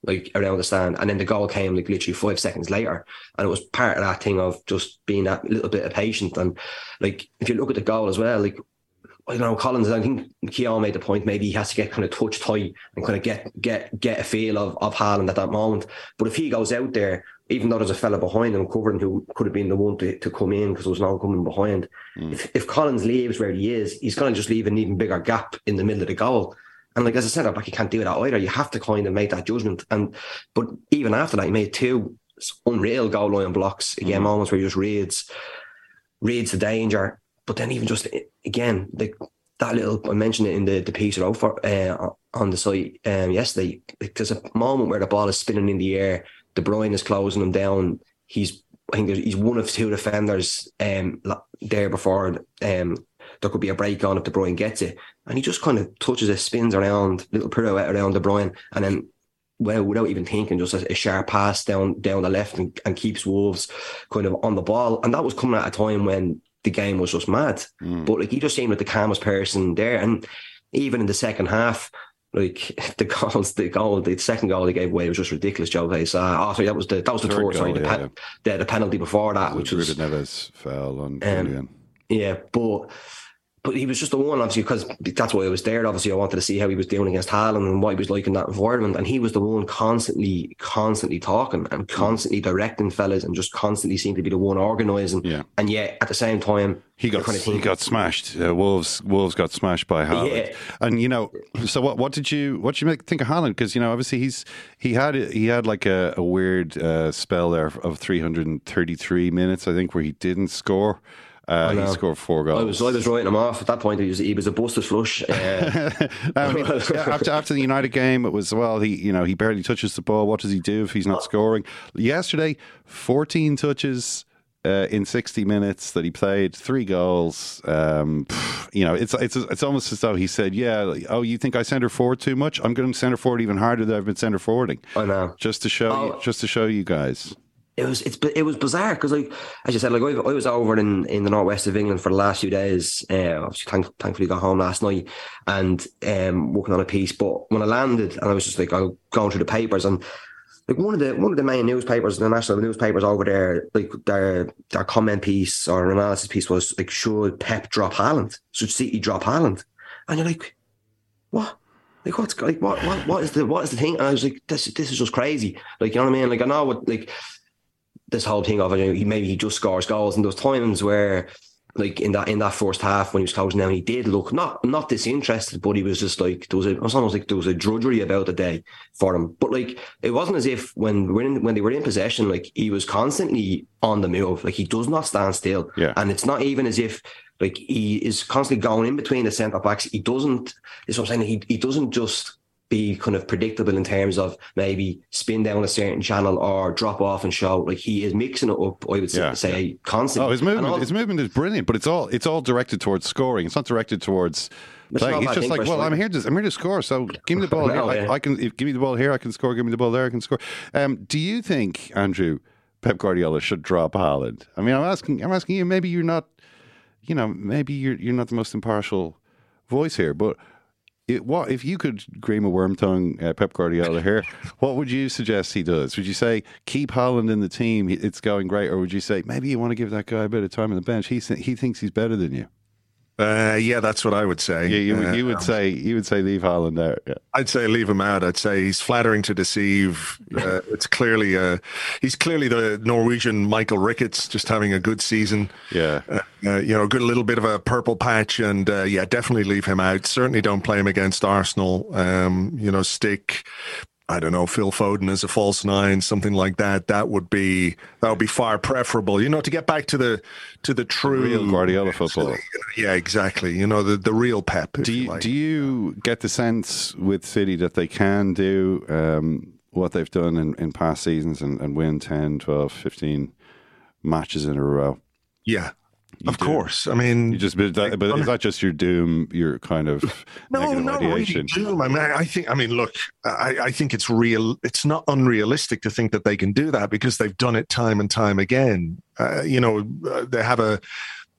like around the stand, and then the goal came like literally five seconds later, and it was part of that thing of just being that little bit of patient. And like if you look at the goal as well, like I don't know, Collins, I think Keown made the point, maybe he has to get kind of touch tight and kind of get get get a feel of, of Haaland at that moment. But if he goes out there, even though there's a fella behind him covering who could have been the one to, to come in because there was no one coming behind, mm. if, if Collins leaves where he is, he's going to just leave an even bigger gap in the middle of the goal. And like as I said, like you can't do that either. You have to kind of make that judgment. And but even after that, he made two unreal goal line blocks again, mm. moments where he just reads reads the danger. But then even just again, like that little, I mentioned it in the, the piece wrote for uh, on the site um, yesterday. Like there's a moment where the ball is spinning in the air. De Bruyne is closing him down. He's I think he's one of two defenders um, there before um, there could be a break on if De Bruyne gets it. And he just kind of touches it, spins around, little pirouette around De Bruyne, and then, well, without even thinking, just a, a sharp pass down down the left and, and keeps Wolves kind of on the ball. And that was coming at a time when the game was just mad. Mm. But like he just seemed like the calmest person there. And even in the second half, like the goals, the goal, the second goal they gave away was just ridiculous. Joe Hayes. Uh, oh, sorry, that was the that was the third. Sorry, the, yeah, pen, yeah. the the penalty before that, which was Neves foul on um, yeah, but. But he was just the one, obviously, because that's why I was there. Obviously, I wanted to see how he was doing against Haaland and what he was like in that environment. And he was the one constantly, constantly talking and constantly directing fellas and just constantly seemed to be the one organising. Yeah. And yet, at the same time, he got kind of he got smashed. Uh, Wolves Wolves got smashed by Haaland. Yeah. And you know, so what? What did you what did you make, think of Haaland? Because you know, obviously, he's he had he had like a, a weird uh, spell there of three hundred thirty-three minutes, I think, where he didn't score. Uh, he scored four goals. I was, I was writing him off at that point. He was, he was a busted flush. Uh, I mean, after after the United game, it was well. He you know he barely touches the ball. What does he do if he's not scoring? Yesterday, fourteen touches uh, in sixty minutes that he played, three goals. Um, you know, it's it's it's almost as though he said, "Yeah, oh, you think I centre forward too much? I'm going to centre forward even harder than I've been centre forwarding." I know, just to show oh. you, just to show you guys. It was it's it was bizarre because, like as you said, like I, I was over in, in the northwest of England for the last few days. Uh, obviously, thank, thankfully, got home last night and um, working on a piece. But when I landed, and I was just like, I was going through the papers, and like one of the one of the main newspapers, the national newspapers over there, like their their comment piece or analysis piece was like, should Pep drop Haaland? Should City drop Haaland? And you're like, what? Like what's like what what what is the what is the thing? And I was like, this this is just crazy. Like, you know what I mean? Like I know what like. This whole thing of, you know, he maybe he just scores goals, and those times where, like in that in that first half when he was closing down, he did look not not disinterested, but he was just like there was a, it was almost like there was a drudgery about the day for him. But like it wasn't as if when we were in, when they were in possession, like he was constantly on the move, like he does not stand still. Yeah. And it's not even as if like he is constantly going in between the centre backs. He doesn't. This is what I'm saying. He he doesn't just be kind of predictable in terms of maybe spin down a certain channel or drop off and show. Like he is mixing it up, I would yeah, say, yeah. constantly. Oh, his movement, all, his movement is brilliant, but it's all it's all directed towards scoring. It's not directed towards playing. He's just like, well, I'm here to I'm here to score. So give me the ball. no, here. I, I can if, give me the ball here. I can score. Give me the ball there. I can score. Um, do you think, Andrew, Pep Guardiola should drop Haaland? I mean, I'm asking. I'm asking you. Maybe you're not. You know, maybe you're you're not the most impartial voice here, but. It, what if you could cream a worm tongue uh, Pep Guardiola here? What would you suggest he does? Would you say keep Haaland in the team? It's going great, or would you say maybe you want to give that guy a bit of time on the bench? He he thinks he's better than you. Uh, yeah, that's what I would say. Yeah, you, uh, you would say you would say leave Haaland out. Yeah. I'd say leave him out. I'd say he's flattering to deceive. Uh, it's clearly uh, he's clearly the Norwegian Michael Ricketts, just having a good season. Yeah, uh, uh, you know, a good little bit of a purple patch, and uh, yeah, definitely leave him out. Certainly don't play him against Arsenal. Um, you know, stick. I don't know, Phil Foden as a false nine, something like that. That would be that would be far preferable. You know, to get back to the to the true real Guardiola football. Yeah, exactly. You know, the, the real Pep. Do you, you like. do you get the sense with City that they can do um, what they've done in, in past seasons and, and win ten, twelve, fifteen matches in a row? Yeah. You of do. course. I mean, you just but, that, but is that just your doom? Your kind of no, not really doom. I mean, I think. I mean, look, I, I think it's real. It's not unrealistic to think that they can do that because they've done it time and time again. Uh, you know, they have a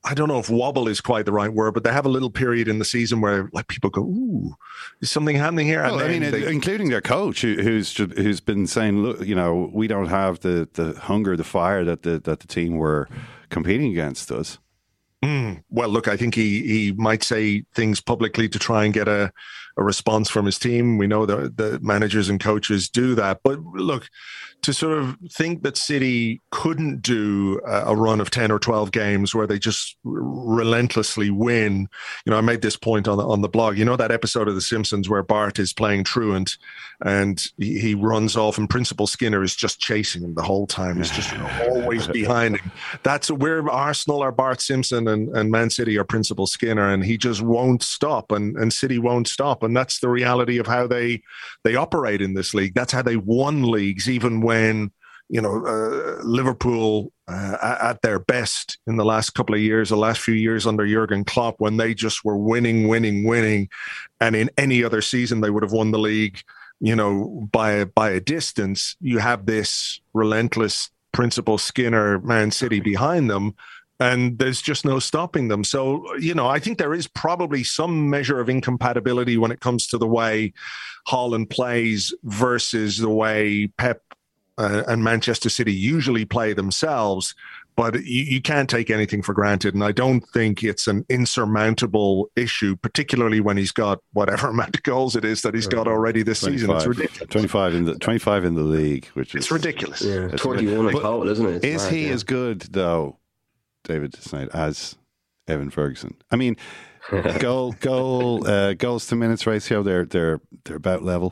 I don't know if wobble is quite the right word, but they have a little period in the season where like people go, "Ooh, is something happening here?" Well, I mean, they, including their coach, who, who's who's been saying, "Look, you know, we don't have the, the hunger, the fire that the that the team were competing against us." Mm, well, look, I think he he might say things publicly to try and get a, a response from his team. We know that the managers and coaches do that, but look, to sort of think that City couldn't do a run of ten or twelve games where they just relentlessly win. You know, I made this point on the, on the blog. You know that episode of The Simpsons where Bart is playing truant and he, he runs off and Principal Skinner is just chasing him the whole time. He's just, you know, always behind him. That's where Arsenal are Bart Simpson and, and Man City are Principal Skinner, and he just won't stop, and, and City won't stop. And that's the reality of how they, they operate in this league. That's how they won leagues, even when When you know uh, Liverpool uh, at their best in the last couple of years, the last few years under Jurgen Klopp, when they just were winning, winning, winning, and in any other season they would have won the league, you know, by by a distance. You have this relentless Principal Skinner Man City behind them, and there's just no stopping them. So, you know, I think there is probably some measure of incompatibility when it comes to the way Haaland plays versus the way Pep Uh, and Manchester City usually play themselves, but you, you can't take anything for granted. And I don't think it's an insurmountable issue, particularly when he's got whatever amount of goals it is that he's got already this season. It's ridiculous. twenty-five in the twenty-five in the league, which is it's ridiculous. Yeah, twenty-one in total, isn't it? It's is mad, he yeah. as good though, David Snyder, as Evan Ferguson? I mean, goal goal uh, goals to minutes ratio, they're they're they're about level.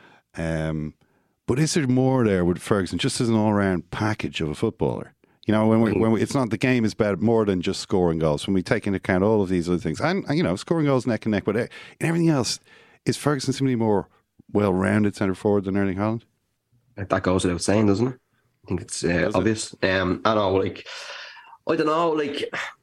Um. But is there more there with Ferguson, just as an all-round package of a footballer? You know, when we, when we, it's not the game is about more than just scoring goals. When we take into account all of these other things, and you know, scoring goals neck and neck, but in everything else, is Ferguson simply more well-rounded centre forward than Erling Haaland? That goes without saying, doesn't it? I think it's uh, obvious. It? Um, I know, like, I don't know, like,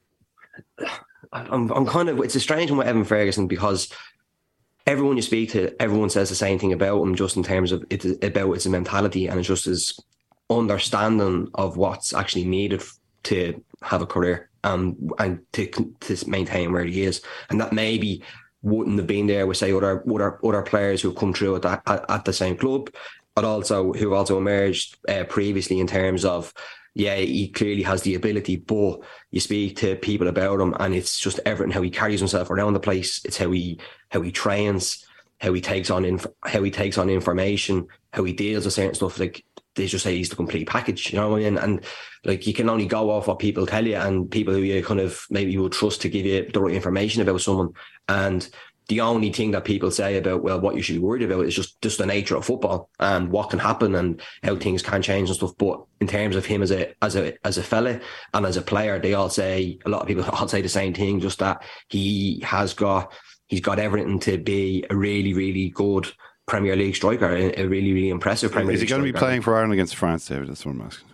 I'm, I'm kind of. It's a strange one with Evan Ferguson because everyone you speak to, everyone says the same thing about him, just in terms of it about its mentality, and it's just his understanding of what's actually needed to have a career um, and to to maintain where he is, and that maybe wouldn't have been there with say other other other players who have come through at that at, at the same club, but also who also emerged uh, previously in terms of. Yeah, he clearly has the ability, but you speak to people about him and it's just everything, how he carries himself around the place. It's how he how he trains, how he takes on inf- how he takes on information, how he deals with certain stuff. Like they just say he's the complete package, you know what I mean? And like you can only go off what people tell you and people who you kind of maybe you would trust to give you the right information about someone. And the only thing that people say about, well, what you should be worried about is just, just the nature of football and what can happen and how things can change and stuff. But in terms of him as a as a as a fella and as a player, they all say, a lot of people all say the same thing, just that he has got he's got everything to be a really, really good Premier League striker, a, a really, really impressive Premier League striker. Is he going to be playing for Ireland against France, David? That's what I'm asking.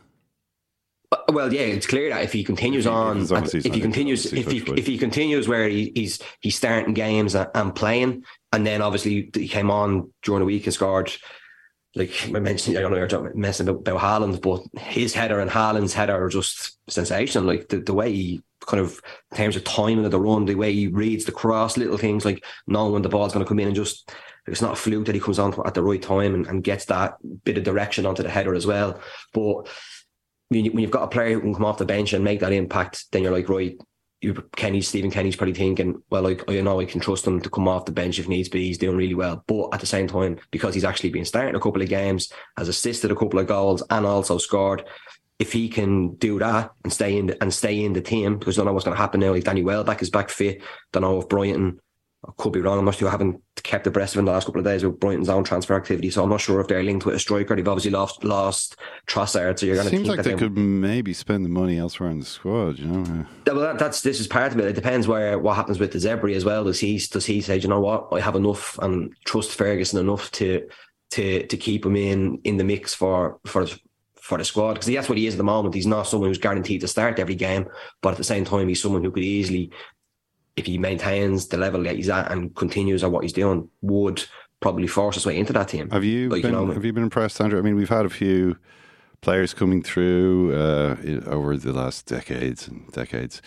Well, yeah, it's clear that if he continues if he, on, if, if he continues, if he if he continues where he, he's he's starting games and, and playing, and then obviously he came on during the week and scored. Like I mentioned, I don't know you're messing about, about Haaland, but his header and Haaland's header are just sensational. Like the, the way he kind of, in terms of timing of the run, the way he reads the cross, little things like knowing when the ball's going to come in and just, like it's not a fluke that he comes on at the right time and, and gets that bit of direction onto the header as well. But when you've got a player who can come off the bench and make that impact, then you're like, right, you Kenny, Stephen Kenny's probably thinking, well, like, you know, I can trust him to come off the bench if needs be. He's doing really well. But at the same time, because he's actually been starting a couple of games, has assisted a couple of goals and also scored, if he can do that and stay in the, and stay in the team, because I don't know what's going to happen now. Like Danny Welbeck is back fit. Don't know if Brighton, I could be wrong, I'm not sure. I haven't kept abreast of in the last couple of days with Brighton's own transfer activity, so I'm not sure if they're linked with a striker. They've obviously lost lost Trossard, so you're going to seems think like that they could maybe spend the money elsewhere in the squad. You know, well, that, that's this is part of it. It depends where what happens with the Zebri as well. Does he does he say, you know what, I have enough and trust Ferguson enough to to to keep him in in the mix for for. for the squad, because that's what he is at the moment. He's not someone who's guaranteed to start every game, but at the same time, he's someone who could easily, if he maintains the level that he's at and continues at what he's doing, would probably force his way into that team. Have you like, been? You know, have you been impressed, Andrew? I mean, we've had a few players coming through uh, over the last decades and decades.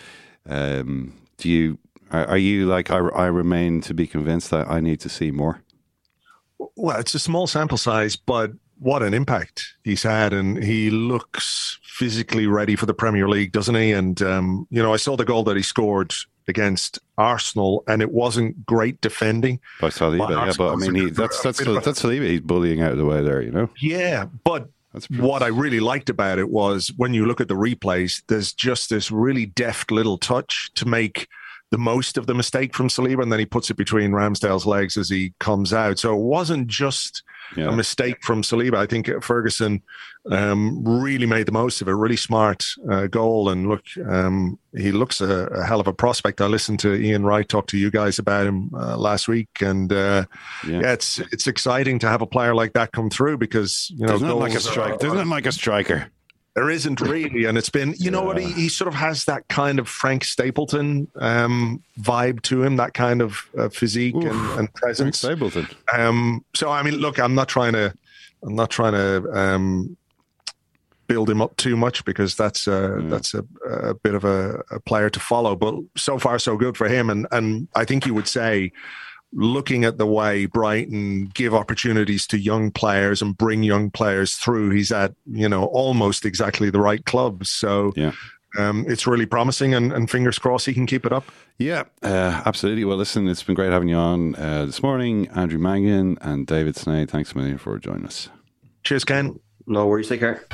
Um, do you are, are you like I, I remain to be convinced that I need to see more? Well, it's a small sample size, but what an impact he's had, and he looks physically ready for the Premier League, doesn't he? And um, you know, I saw the goal that he scored against Arsenal, and it wasn't great defending by Saliba. Yeah, but I mean, he, that's that's that's Saliba. He's bullying out of the way there, you know. Yeah, but what I really liked about it was when you look at the replays, there's just this really deft little touch to make the most of the mistake from Saliba, and then he puts it between Ramsdale's legs as he comes out. So it wasn't just yeah. a mistake from Saliba. I think Ferguson um, really made the most of it. Really smart uh, goal. And look, um, he looks a, a hell of a prospect. I listened to Ian Wright talk to you guys about him uh, last week, and uh, yeah. yeah, it's it's exciting to have a player like that come through because you know, there's not like a striker. There's not like a striker. There isn't really, and it's been, you know yeah. what, he, he sort of has that kind of Frank Stapleton um, vibe to him, that kind of uh, physique Oof, and, and presence. Frank Stapleton. Um, so, I mean, look, I'm not trying to, I'm not trying to um, build him up too much because that's a, yeah. that's a, a bit of a, a player to follow. But so far, so good for him, and and I think you would say, looking at the way Brighton give opportunities to young players and bring young players through, he's at, you know, almost exactly the right clubs. So yeah. um, it's really promising, and, and fingers crossed he can keep it up. Yeah, uh, absolutely. Well, listen, it's been great having you on uh, this morning. Andrew Mangan and David Snay, thanks a million for joining us. Cheers, Ken. No worries, take care.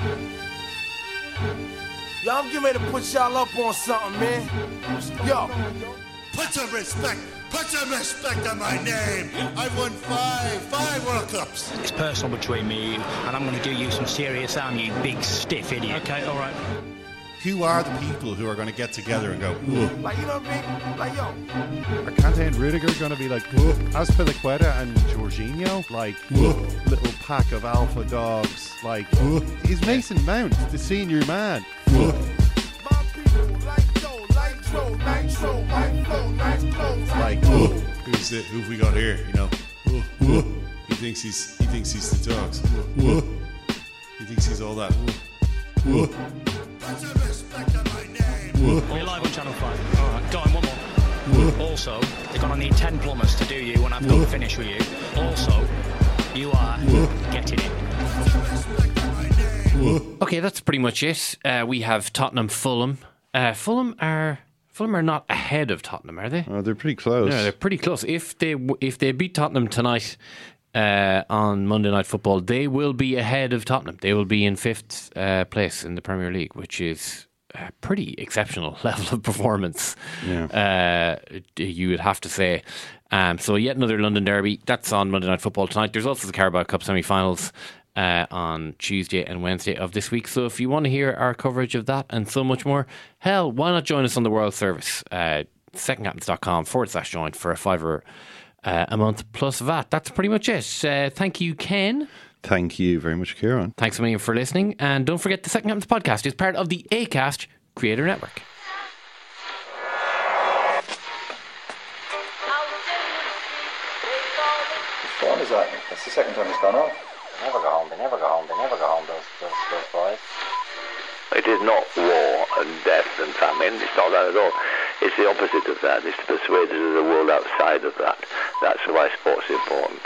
Yo, I'm getting ready to put y'all up on something, man. Yo. Put some respect. Put some respect on my name. I've won five, five World Cups. It's personal between me and you, and I'm going to do you some serious harm, you big stiff idiot. Okay, all right. Who are the people who are going to get together and go, whoa? Like, you know what I mean? Like, yo. Are Kante and Rudiger going to be like, whoa? Azpilicueta and Jorginho? Like, whoa? Little pack of alpha dogs. Like, whoa? Is Mason Mount the senior man? Whoa? Like, whoa, who's the, who have we got here? You know, whoa, whoa. He thinks he's he thinks he's the dogs. Whoa, whoa. He thinks he's all that. Whoa, whoa. We're live on Channel Five. All right, go on, one more. Whoa. Also, they're gonna need ten plumbers to do you when I've got finished with you. Also, you are whoa. getting it. Whoa. Okay, that's pretty much it. Uh, we have Tottenham, Fulham. Uh, Fulham are. Fulham are not ahead of Tottenham, are they? Oh, they're pretty close. No, they're pretty close. If they if they beat Tottenham tonight uh, on Monday Night Football, they will be ahead of Tottenham. They will be in fifth uh, place in the Premier League, which is a pretty exceptional level of performance. Yeah. Uh, you would have to say. Um, so yet another London derby. That's on Monday Night Football tonight. There's also the Carabao Cup semi-finals Uh, on Tuesday and Wednesday of this week. So if you want to hear our coverage of that and so much more, hell, why not join us on the World Service? Uh, secondcaptains.com forward slash join for a fiver uh, a month plus V A T. That's pretty much it. Uh, thank you, Ken. Thank you very much, Kieran. Thanks a million for listening. And don't forget, the Second Captains podcast is part of the Acast Creator Network. Which one is that? That's the second time it's gone off. They never go home, they never go home, they never go home, those, those, those boys. It is not war and death and famine, it's not that at all. It's the opposite of that, it's to persuade us of the world outside of that. That's why sport's important.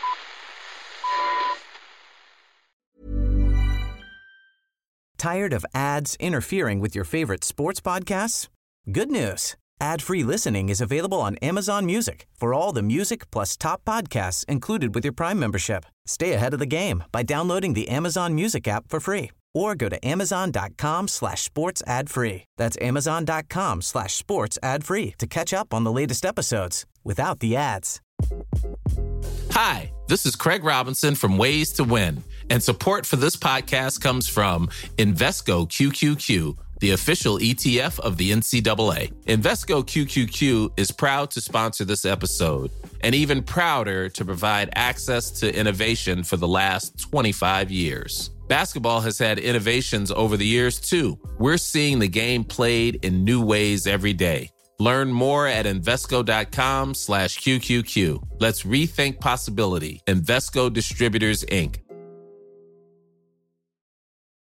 Tired of ads interfering with your favorite sports podcasts? Good news. Ad-free listening is available on Amazon Music for all the music plus top podcasts included with your Prime membership. Stay ahead of the game by downloading the Amazon Music app for free or go to amazon.com slash sports ad free. That's amazon.com slash sports ad free to catch up on the latest episodes without the ads. Hi, this is Craig Robinson from Ways to Win, and support for this podcast comes from Invesco Q Q Q, the official E T F of the N C double A. Invesco Q Q Q is proud to sponsor this episode, and even prouder to provide access to innovation for the last twenty-five years. Basketball has had innovations over the years, too. We're seeing the game played in new ways every day. Learn more at Invesco.com slash QQQ. Let's rethink possibility. Invesco Distributors, Incorporated.